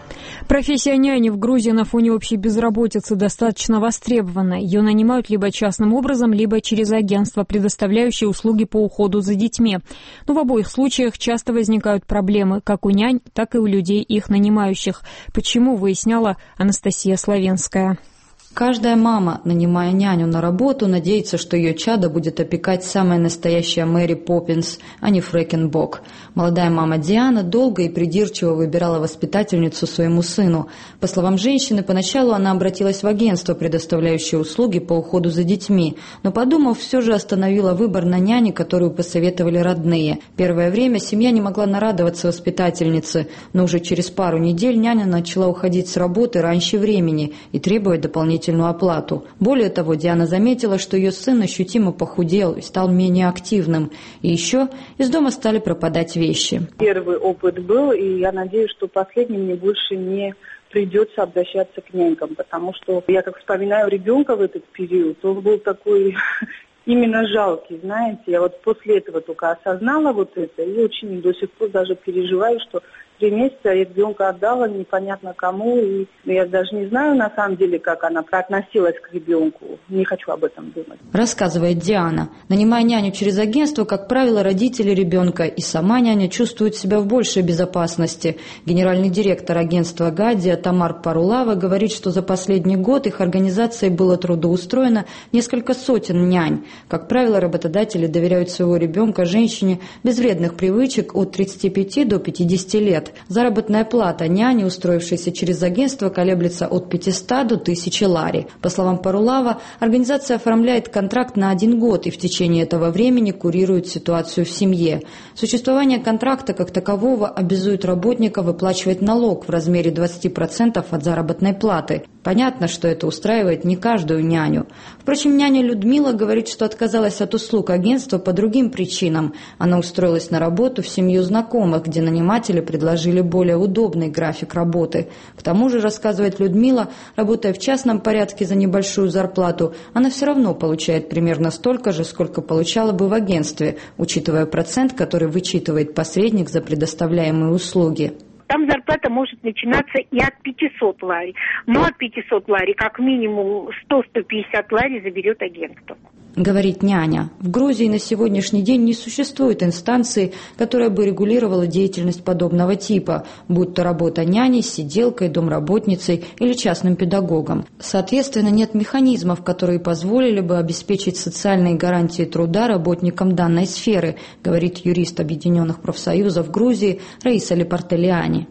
Профессия няни в Грузии на фоне общей безработицы достаточно востребована. Ее нанимают либо частным образом, либо через агентство, предоставляющие услуги по уходу за детьми. Но в обоих случаях часто возникают проблемы, как у нянь, так и у людей, их нанимающих. Почему, выясняла Анастасия Славенская. Каждая мама, нанимая няню на работу, надеется, что ее чадо будет опекать самая настоящая Мэри Поппинс, а не Фрэкенбок. Молодая мама Диана долго и придирчиво выбирала воспитательницу своему сыну. По словам женщины, поначалу она обратилась в агентство, предоставляющее услуги по уходу за детьми, но, подумав, все же остановила выбор на няне, которую посоветовали родные. Первое время семья не могла нарадоваться воспитательнице, но уже через пару недель няня начала уходить с работы раньше времени и требовать дополнительного оплату. Более того, Диана заметила, что ее сын ощутимо похудел и стал менее активным. И еще из дома стали пропадать вещи. Первый опыт был, и я надеюсь, что последний мне больше не придется обращаться к нянькам, потому что я как вспоминаю ребенка в этот период, он был такой именно жалкий, знаете. Я вот после этого только осознала вот это и очень до сих пор даже переживаю, что три месяца я ребенка отдала непонятно кому, и я даже не знаю на самом деле, как она относилась к ребенку. Не хочу об этом думать. Рассказывает Диана. Нанимая няню через агентство, как правило, родители ребенка и сама няня чувствуют себя в большей безопасности. Генеральный директор агентства «Гадия» Тамар Парулава говорит, что за последний год их организацией было трудоустроено несколько сотен нянь. Как правило, работодатели доверяют своего ребенка женщине без вредных привычек от тридцати пяти до пятидесяти лет. Заработная плата няни, устроившейся через агентство, колеблется от пятисот до тысячи лари. По словам Парулава, организация оформляет контракт на один год и в течение этого времени курирует ситуацию в семье. Существование контракта как такового обязует работника выплачивать налог в размере двадцати процентов от заработной платы. Понятно, что это устраивает не каждую няню. Впрочем, няня Людмила говорит, что отказалась от услуг агентства по другим причинам. Она устроилась на работу в семью знакомых, где наниматели предложили более удобный график работы. К тому же, рассказывает Людмила, работая в частном порядке за небольшую зарплату, она все равно получает примерно столько же, сколько получала бы в агентстве, учитывая процент, который вычитывает посредник за предоставляемые услуги. Там зарплата может начинаться и от пятисот лари. Но от пятисот лари как минимум сто - сто пятьдесят лари заберет агентство. Говорит няня. В Грузии на сегодняшний день не существует инстанции, которая бы регулировала деятельность подобного типа, будь то работа няней, сиделкой, домработницей или частным педагогом. Соответственно, нет механизмов, которые позволили бы обеспечить социальные гарантии труда работникам данной сферы, говорит юрист Объединенных профсоюзов Грузии Раиса Лепартелиани.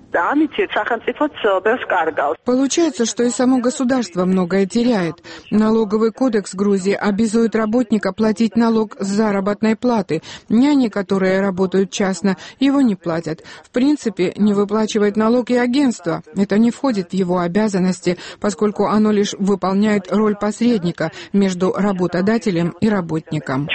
Получается, что и само государство многое теряет. Налоговый кодекс Грузии обязует работника платить налог с заработной платы. Няни, которые работают частно, его не платят. В принципе, не выплачивает налог и агентство. Это не входит в его обязанности, поскольку оно лишь выполняет роль посредника между работодателем и работником.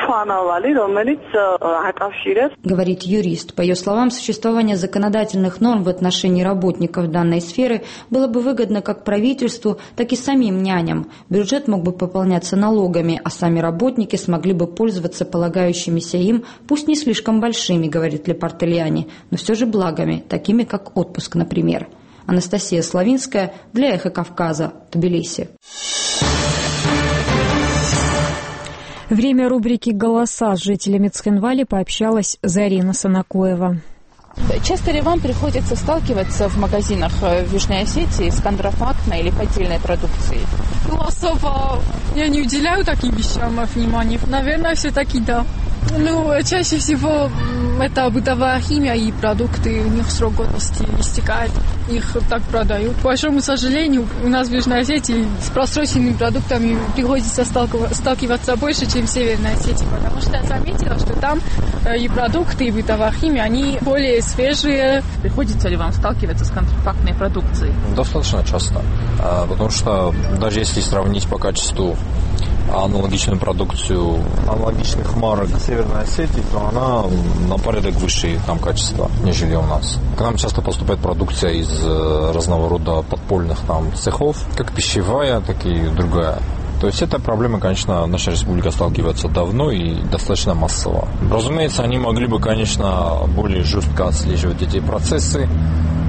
Говорит юрист. По ее словам, существование законодательных норм в отношении работников данной сферы было бы выгодно как правительству, так и самим няням. Бюджет мог бы пополняться налогами, а сами работники смогли бы пользоваться полагающимися им, пусть не слишком большими, говорит Лепартелиани, но все же благами, такими как отпуск, например. Анастасия Славинская для «Эхо Кавказа», Тбилиси. Время рубрики «Голоса» с жителями Цхинвали пообщалась Зарина Санакоева. Часто ли вам приходится сталкиваться в магазинах в Южной Осетии с контрафактной или поддельной продукцией? Ну, особо я не уделяю таким вещам внимания. Наверное, все-таки да. Ну, чаще всего это бытовая химия и продукты, у них срок годности истекает, их так продают. К большому сожалению, у нас в Южной Осетии с просроченными продуктами приходится сталкиваться больше, чем в Северной Осетии, потому что я заметила, что там и продукты, и бытовая химия, они более свежие. Приходится ли вам сталкиваться с контрафактной продукцией? Достаточно часто, потому что даже если сравнить по качеству аналогичную продукцию аналогичных марок Северной Осетии, то она на порядок выше там качества, нежели у нас. К нам часто поступает продукция из разного рода подпольных там цехов, как пищевая, так и другая. То есть эта проблема, конечно, наша республика сталкивается давно и достаточно массово. Разумеется, они могли бы, конечно, более жестко отслеживать эти процессы,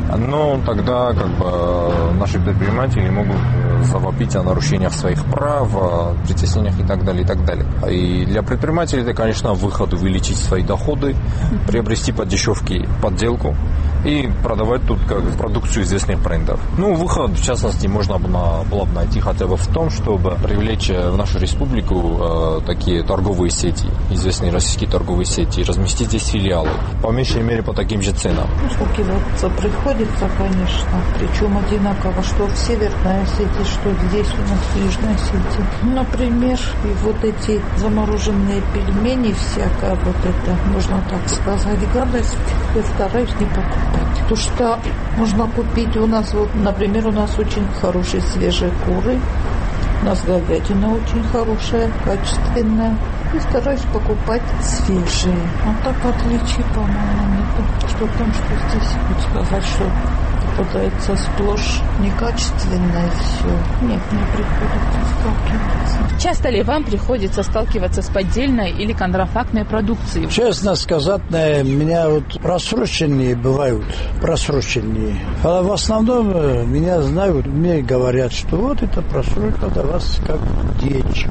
но тогда как бы наши предприниматели могут завопить о нарушениях своих прав, о притеснениях и так далее, и так далее. И для предпринимателей это, конечно, выход увеличить свои доходы, приобрести по дешевке подделку и продавать тут как продукцию известных брендов. Ну, выход, в частности, можно было бы найти хотя бы в том, чтобы привлечь в нашу республику э, такие торговые сети, известные российские торговые сети, разместить здесь филиалы, по меньшей мере по таким же ценам. Ну, сталкиваться приходится, конечно, причем одинаково, что в Северной Осетии, что здесь у нас в Южной Осетии. Например, и вот эти замороженные пельмени, всякое вот это, можно так сказать, гадость, я стараюсь не покупать. Потому что можно купить у нас, вот, например, у нас очень хорошие свежие куры, у нас говядина очень хорошая, качественная. И стараюсь покупать свежие. А так отличий, по-моему, нет. Что там, что здесь. Вот сказать, что попадается сплошь некачественное все. Нет, не приходится сталкиваться. Часто ли вам приходится сталкиваться с поддельной или контрафактной продукцией? Честно сказать, меня вот просроченные бывают, просроченные. А в основном меня знают, мне говорят, что вот это просрочка для вас как денежек.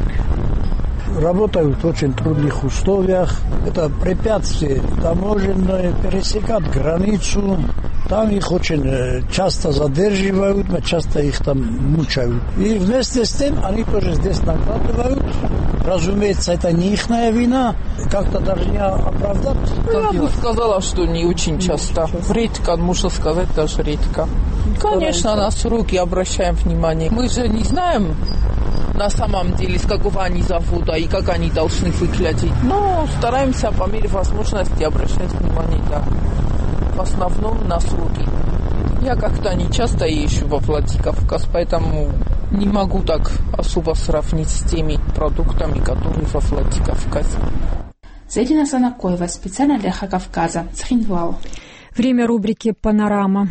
Работают в очень трудных условиях. Это препятствие таможенное, пересекать границу. Там их очень часто задерживают, часто их там мучают. И вместе с тем они тоже здесь накладывают. Разумеется, это не их вина. Как-то даже не оправдать. Я бы сказала, что не очень часто. Редко, можно сказать, даже редко. Конечно, на сроки обращаем внимание. Мы же не знаем на самом деле, с какого они завода и как они должны выглядеть. Но стараемся по мере возможности обращать внимание, да, в основном на сроки. Я как-то не часто езжу во Владикавказ, поэтому не могу так особо сравнить с теми продуктами, которые во Владикавказе. Зарина Санакоева, специально для Эхо Кавказа, Цхинвал. Время рубрики «Панорама».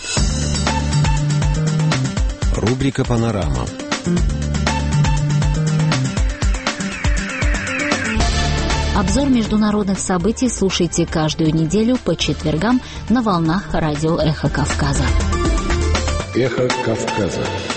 Рубрика «Панорама». Обзор международных событий слушайте каждую неделю по четвергам на волнах радио «Эхо Кавказа». «Эхо Кавказа».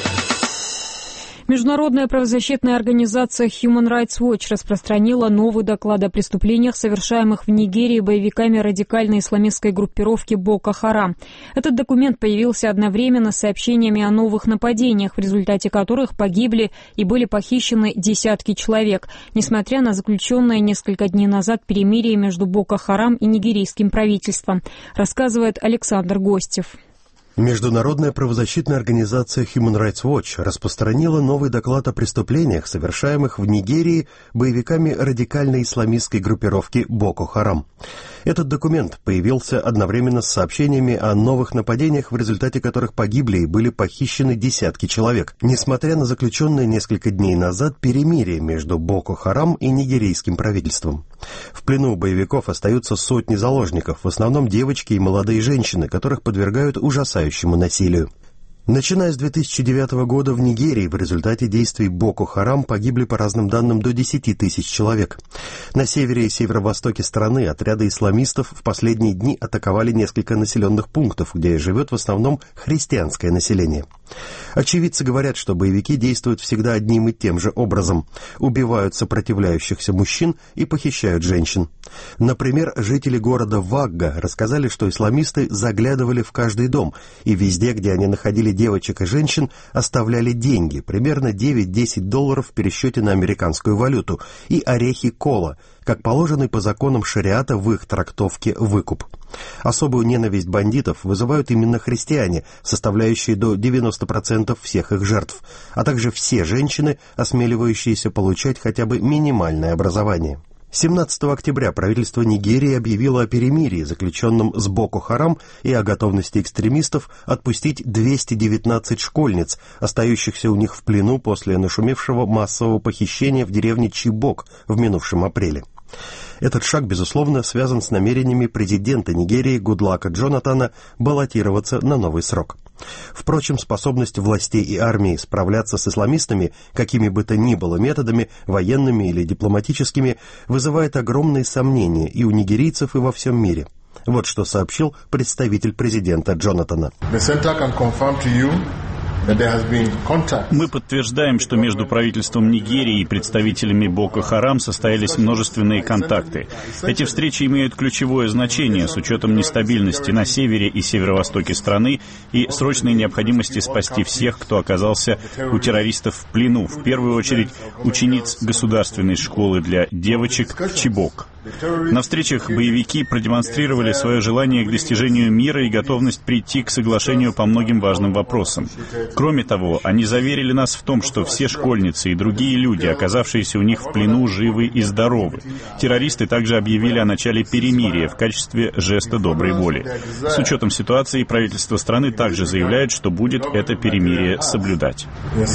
Международная правозащитная организация Human Rights Watch распространила новый доклад о преступлениях, совершаемых в Нигерии боевиками радикальной исламистской группировки Боко Харам. Этот документ появился одновременно с сообщениями о новых нападениях, в результате которых погибли и были похищены десятки человек, несмотря на заключенное несколько дней назад перемирие между Боко Харам и нигерийским правительством, рассказывает Александр Гостев. Международная правозащитная организация Human Rights Watch распространила новый доклад о преступлениях, совершаемых в Нигерии боевиками радикальной исламистской группировки Боко Харам. Этот документ появился одновременно с сообщениями о новых нападениях, в результате которых погибли и были похищены десятки человек, несмотря на заключенное несколько дней назад перемирие между Боко Харам и нигерийским правительством. В плену у боевиков остаются сотни заложников, в основном девочки и молодые женщины, которых подвергают ужасающему насилию. Начиная с две тысячи девятого года в Нигерии в результате действий Боко Харам погибли по разным данным до десяти тысяч человек. На севере и северо-востоке страны отряды исламистов в последние дни атаковали несколько населенных пунктов, где живет в основном христианское население. Очевидцы говорят, что боевики действуют всегда одним и тем же образом. Убивают сопротивляющихся мужчин и похищают женщин. Например, жители города Вагга рассказали, что исламисты заглядывали в каждый дом, и везде, где они находили девочек и женщин, оставляли деньги, примерно девять-десять долларов в пересчете на американскую валюту, и орехи кола, как положенный по законам шариата в их трактовке выкуп. Особую ненависть бандитов вызывают именно христиане, составляющие до девяноста процентов всех их жертв, а также все женщины, осмеливающиеся получать хотя бы минимальное образование. семнадцатого октября правительство Нигерии объявило о перемирии, заключенном с Боко Харам, и о готовности экстремистов отпустить двести девятнадцать школьниц, остающихся у них в плену после нашумевшего массового похищения в деревне Чибок в минувшем апреле. Этот шаг, безусловно, связан с намерениями президента Нигерии Гудлака Джонатана баллотироваться на новый срок. Впрочем, способность властей и армии справляться с исламистами, какими бы то ни было методами, военными или дипломатическими, вызывает огромные сомнения и у нигерийцев, и во всем мире. Вот что сообщил представитель президента Джонатана. Мы подтверждаем, что между правительством Нигерии и представителями Боко Харам состоялись множественные контакты. Эти встречи имеют ключевое значение с учетом нестабильности на севере и северо-востоке страны и срочной необходимости спасти всех, кто оказался у террористов в плену, в первую очередь учениц государственной школы для девочек Чибок. На встречах боевики продемонстрировали свое желание к достижению мира и готовность прийти к соглашению по многим важным вопросам. Кроме того, они заверили нас в том, что все школьницы и другие люди, оказавшиеся у них в плену, живы и здоровы. Террористы также объявили о начале перемирия в качестве жеста доброй воли. С учетом ситуации, правительство страны также заявляет, что будет это перемирие соблюдать.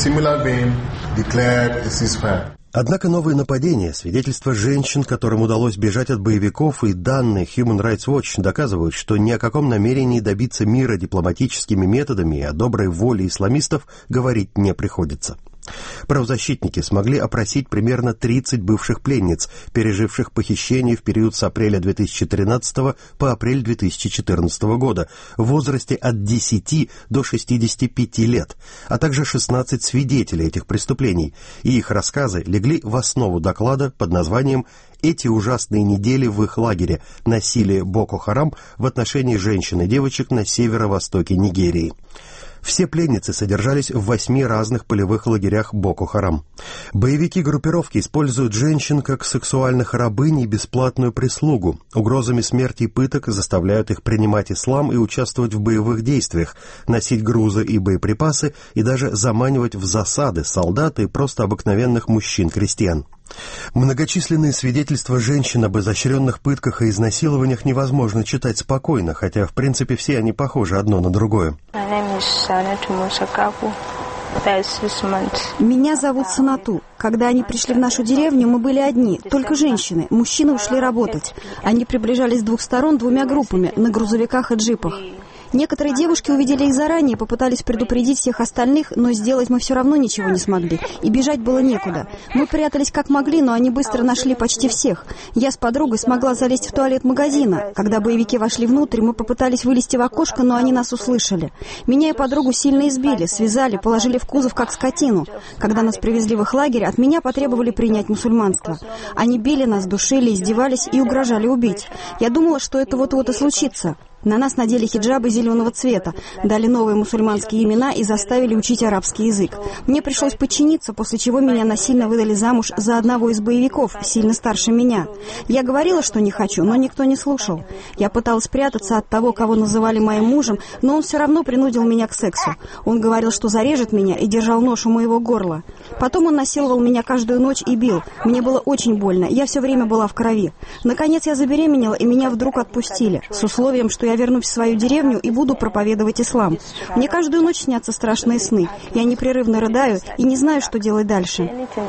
Однако новые нападения, свидетельства женщин, которым удалось бежать от боевиков, и данные Human Rights Watch доказывают, что ни о каком намерении добиться мира дипломатическими методами и о доброй воле исламистов говорить не приходится. Правозащитники смогли опросить примерно тридцать бывших пленниц, переживших похищение в период с апреля две тысячи тринадцатого по апрель две тысячи четырнадцатого года в возрасте от десяти до шестидесяти пяти лет, а также шестнадцать свидетелей этих преступлений, и их рассказы легли в основу доклада под названием «Эти ужасные недели в их лагере. Насилие Боко Харам в отношении женщин и девочек на северо-востоке Нигерии». Все пленницы содержались в восьми разных полевых лагерях Боко Харам. Боевики группировки используют женщин как сексуальных рабынь и бесплатную прислугу. Угрозами смерти и пыток заставляют их принимать ислам и участвовать в боевых действиях, носить грузы и боеприпасы и даже заманивать в засады солдат и просто обыкновенных мужчин-крестьян. Многочисленные свидетельства женщин об изощренных пытках и изнасилованиях невозможно читать спокойно, хотя, в принципе, все они похожи одно на другое. Меня зовут Санату. Когда они пришли в нашу деревню, мы были одни, только женщины. Мужчины ушли работать. Они приближались с двух сторон двумя группами, на грузовиках и джипах. Некоторые девушки увидели их заранее, попытались предупредить всех остальных, но сделать мы все равно ничего не смогли, и бежать было некуда. Мы прятались как могли, но они быстро нашли почти всех. Я с подругой смогла залезть в туалет магазина. Когда боевики вошли внутрь, мы попытались вылезти в окошко, но они нас услышали. Меня и подругу сильно избили, связали, положили в кузов как скотину. Когда нас привезли в их лагерь, от меня потребовали принять мусульманство. Они били нас, душили, издевались и угрожали убить. Я думала, что это вот-вот и случится. На нас надели хиджабы зеленого цвета, дали новые мусульманские имена и заставили учить арабский язык. Мне пришлось подчиниться, после чего меня насильно выдали замуж за одного из боевиков, сильно старше меня. Я говорила, что не хочу, но никто не слушал. Я пыталась спрятаться от того, кого называли моим мужем, но он все равно принудил меня к сексу. Он говорил, что зарежет меня, и держал нож у моего горла. Потом он насиловал меня каждую ночь и бил. Мне было очень больно, я все время была в крови. Наконец я забеременела, и меня вдруг отпустили, с условием, что я вернусь в свою деревню и буду проповедовать ислам. Мне каждую ночь снятся страшные сны. Я непрерывно рыдаю и не знаю, что делать дальше.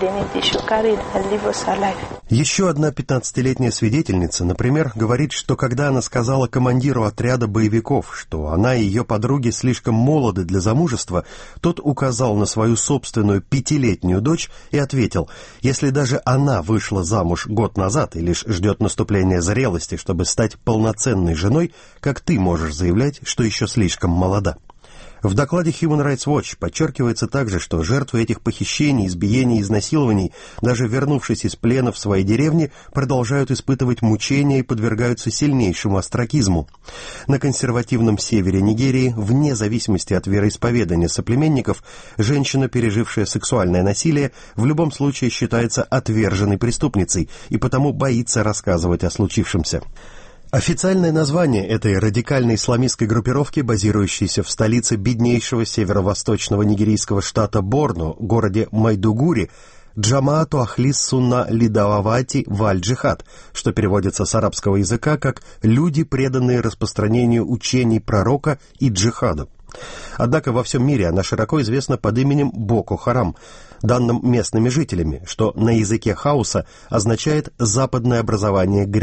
Еще одна пятнадцатилетняя свидетельница, например, говорит, что когда она сказала командиру отряда боевиков, что она и ее подруги слишком молоды для замужества, тот указал на свою собственную пятилетнюю дочь и ответил: если даже она вышла замуж год назад и лишь ждет наступления зрелости, чтобы стать полноценной женой, как ты можешь заявлять, что еще слишком молода? В докладе Human Rights Watch подчеркивается также, что жертвы этих похищений, избиений и изнасилований, даже вернувшись из плена в свои деревни, продолжают испытывать мучения и подвергаются сильнейшему остракизму. На консервативном севере Нигерии, вне зависимости от вероисповедания соплеменников, женщина, пережившая сексуальное насилие, в любом случае считается отверженной преступницей и потому боится рассказывать о случившемся. Официальное название этой радикальной исламистской группировки, базирующейся в столице беднейшего северо-восточного нигерийского штата Борно, городе Майдугури, Джамаату Ахлис Сунна Лидававати Валь-Джихад, что переводится с арабского языка как «люди, преданные распространению учений пророка и джихаду». Однако во всем мире она широко известна под именем Боко Харам, данным местными жителями, что на языке Хауса означает «западное образование грех».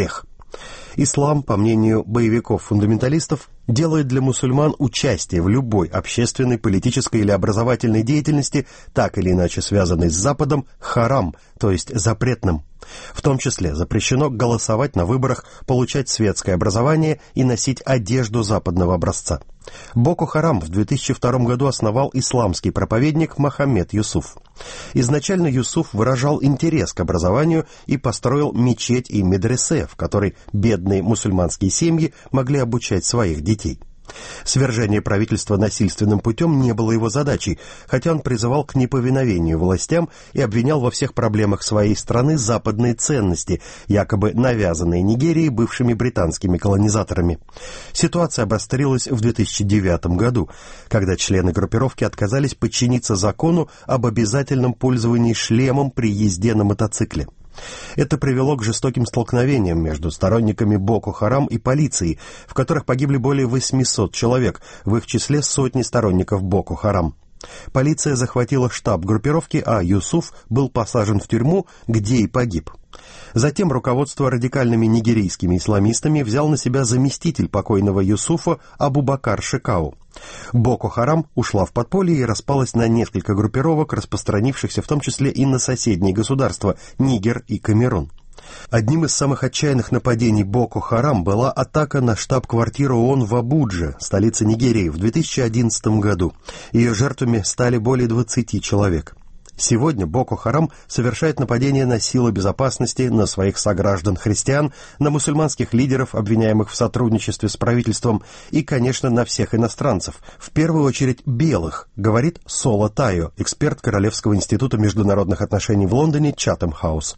Ислам, по мнению боевиков-фундаменталистов, делает для мусульман участие в любой общественной, политической или образовательной деятельности, так или иначе связанной с Западом, харам, то есть запретным. В том числе запрещено голосовать на выборах, получать светское образование и носить одежду западного образца. Боко-Харам в две тысячи втором году основал исламский проповедник Мохаммед Юсуф. Изначально Юсуф выражал интерес к образованию и построил мечеть и медресе, в которой бедные мусульманские семьи могли обучать своих детей. Свержение правительства насильственным путем не было его задачей, хотя он призывал к неповиновению властям и обвинял во всех проблемах своей страны западные ценности, якобы навязанные Нигерии бывшими британскими колонизаторами. Ситуация обострилась в две тысячи девятом году, когда члены группировки отказались подчиниться закону об обязательном пользовании шлемом при езде на мотоцикле. Это привело к жестоким столкновениям между сторонниками Боко-Харам и полицией, в которых погибли более восьмисот человек, в их числе сотни сторонников Боко-Харам. Полиция захватила штаб группировки, а Юсуф был посажен в тюрьму, где и погиб. Затем руководство радикальными нигерийскими исламистами взял на себя заместитель покойного Юсуфа Абубакар Шекау. Боко-Харам ушла в подполье и распалась на несколько группировок, распространившихся в том числе и на соседние государства Нигер и Камерун. Одним из самых отчаянных нападений Боко-Харам была атака на штаб-квартиру ООН в Абудже, столице Нигерии, в две тысячи одиннадцатом году. Ее жертвами стали более двадцати человек. Сегодня Боко-Харам совершает нападения на силы безопасности, на своих сограждан-христиан, на мусульманских лидеров, обвиняемых в сотрудничестве с правительством, и, конечно, на всех иностранцев, в первую очередь белых, говорит Соло Тайо, эксперт Королевского института международных отношений в Лондоне Чатем-хаус.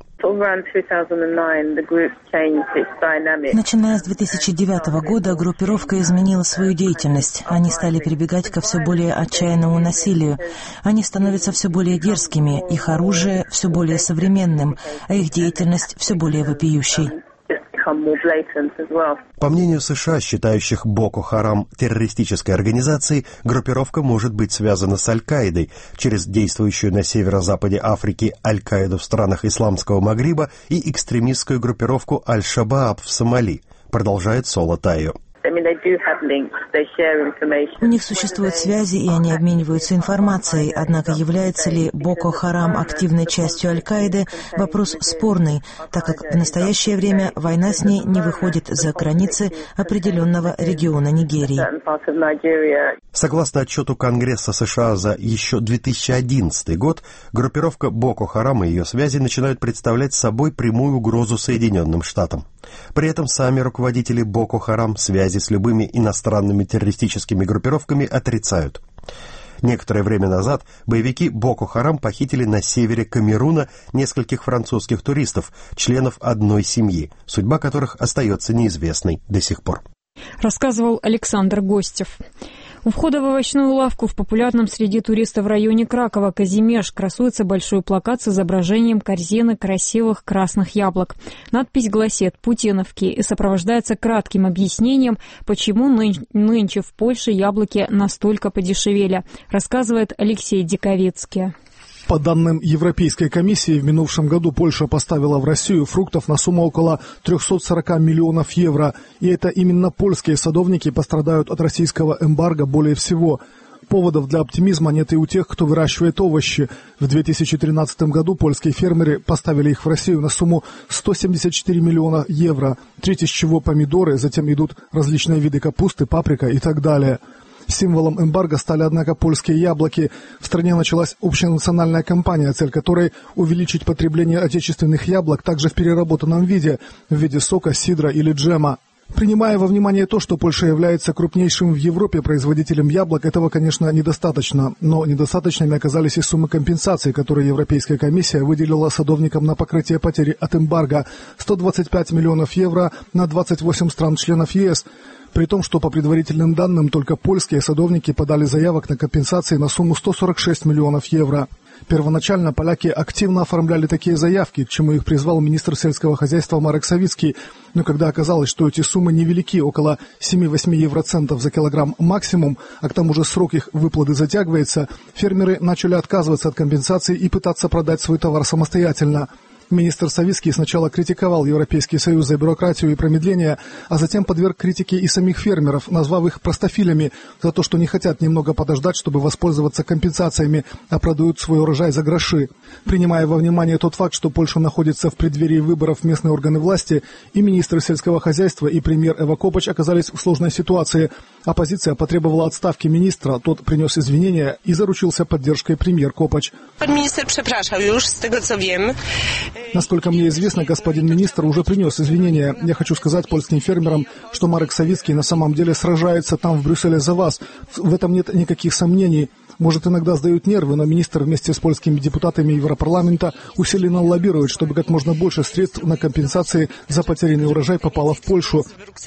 Начиная с две тысячи девятого года группировка изменила свою деятельность. Они стали прибегать ко все более отчаянному насилию. Они становятся все более дерзкими, их оружие все более современным, а их деятельность все более вопиющей. По мнению США, считающих Боко-Харам террористической организацией, группировка может быть связана с Аль-Каидой через действующую на северо-западе Африки Аль-Каиду в странах Исламского Магриба и экстремистскую группировку Аль-Шабааб в Сомали, продолжает Соло Тайо. У них существуют связи, и они обмениваются информацией, однако является ли Боко-Харам активной частью Аль-Каиды – вопрос спорный, так как в настоящее время война с ней не выходит за границы определенного региона Нигерии. Согласно отчету Конгресса США за еще две тысячи одиннадцатый год, группировка Боко-Харам и ее связи начинают представлять собой прямую угрозу Соединенным Штатам. При этом сами руководители Боко-Харам связи с любыми иностранными террористическими группировками отрицают. Некоторое время назад боевики Боко-Харам похитили на севере Камеруна нескольких французских туристов, членов одной семьи, судьба которых остается неизвестной до сих пор. Рассказывал Александр Гостев. У входа в овощную лавку в популярном среди туристов в районе Кракова Казимеш красуется большой плакат с изображением корзины красивых красных яблок. Надпись гласит «Путиновки» и сопровождается кратким объяснением, почему ны- нынче в Польше яблоки настолько подешевели, рассказывает Алексей Диковецкий. По данным Европейской комиссии, в минувшем году Польша поставила в Россию фруктов на сумму около триста сорок миллионов евро. И это именно польские садовники пострадают от российского эмбарго более всего. Поводов для оптимизма нет и у тех, кто выращивает овощи. В две тысячи тринадцатом году польские фермеры поставили их в Россию на сумму сто семьдесят четыре миллиона евро, треть из чего помидоры, затем идут различные виды капусты, паприка и так далее. Символом эмбарго стали, однако, польские яблоки. В стране началась общенациональная кампания, цель которой – увеличить потребление отечественных яблок также в переработанном виде, в виде сока, сидра или джема. Принимая во внимание то, что Польша является крупнейшим в Европе производителем яблок, этого, конечно, недостаточно. Но недостаточными оказались и суммы компенсации, которые Европейская комиссия выделила садовникам на покрытие потери от эмбарго – сто двадцать пять миллионов евро на двадцать восемь стран-членов ЕС. При том, что по предварительным данным только польские садовники подали заявок на компенсации на сумму сто сорок шесть миллионов евро. Первоначально поляки активно оформляли такие заявки, к чему их призвал министр сельского хозяйства Марек Савицкий. Но когда оказалось, что эти суммы невелики, около семь-восемь евроцентов за килограмм максимум, а к тому же срок их выплаты затягивается, фермеры начали отказываться от компенсации и пытаться продать свой товар самостоятельно. Министр Савицкий сначала критиковал Европейский Союз за бюрократию и промедление, а затем подверг критике и самих фермеров, назвав их простофилями за то, что не хотят немного подождать, чтобы воспользоваться компенсациями, а продают свой урожай за гроши. Принимая во внимание тот факт, что Польша находится в преддверии выборов в местные органы власти, и министр сельского хозяйства, и премьер Эва Копач оказались в сложной ситуации. Оппозиция потребовала отставки министра, тот принес извинения и заручился поддержкой премьер Копач. Министр прzepraszał już, z tego co wiem. Насколько мне известно, господин министр уже принес извинения. Я хочу сказать польским фермерам, что Марек Савицкий на самом деле сражается там, в Брюсселе, за вас. В этом нет никаких сомнений. Может, иногда сдают нервы, но министр вместе с польскими депутатами Европарламента усиленно лоббирует, чтобы как можно больше средств на компенсации за потерянный урожай попало в Польшу,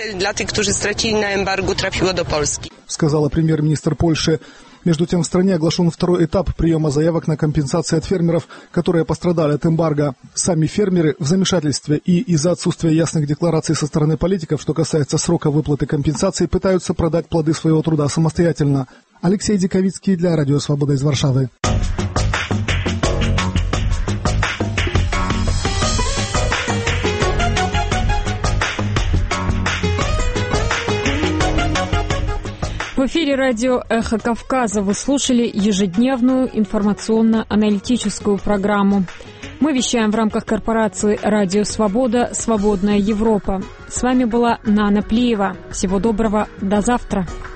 сказала премьер-министр Польши. Между тем, в стране оглашен второй этап приема заявок на компенсации от фермеров, которые пострадали от эмбарго. Сами фермеры в замешательстве и из-за отсутствия ясных деклараций со стороны политиков, что касается срока выплаты компенсаций, пытаются продать плоды своего труда самостоятельно. Алексей Диковицкий для Радио Свобода из Варшавы. В эфире радио «Эхо Кавказа» вы слушали ежедневную информационно-аналитическую программу. Мы вещаем в рамках корпорации «Радио Свобода. Свободная Европа». С вами была Нана Плиева. Всего доброго. До завтра.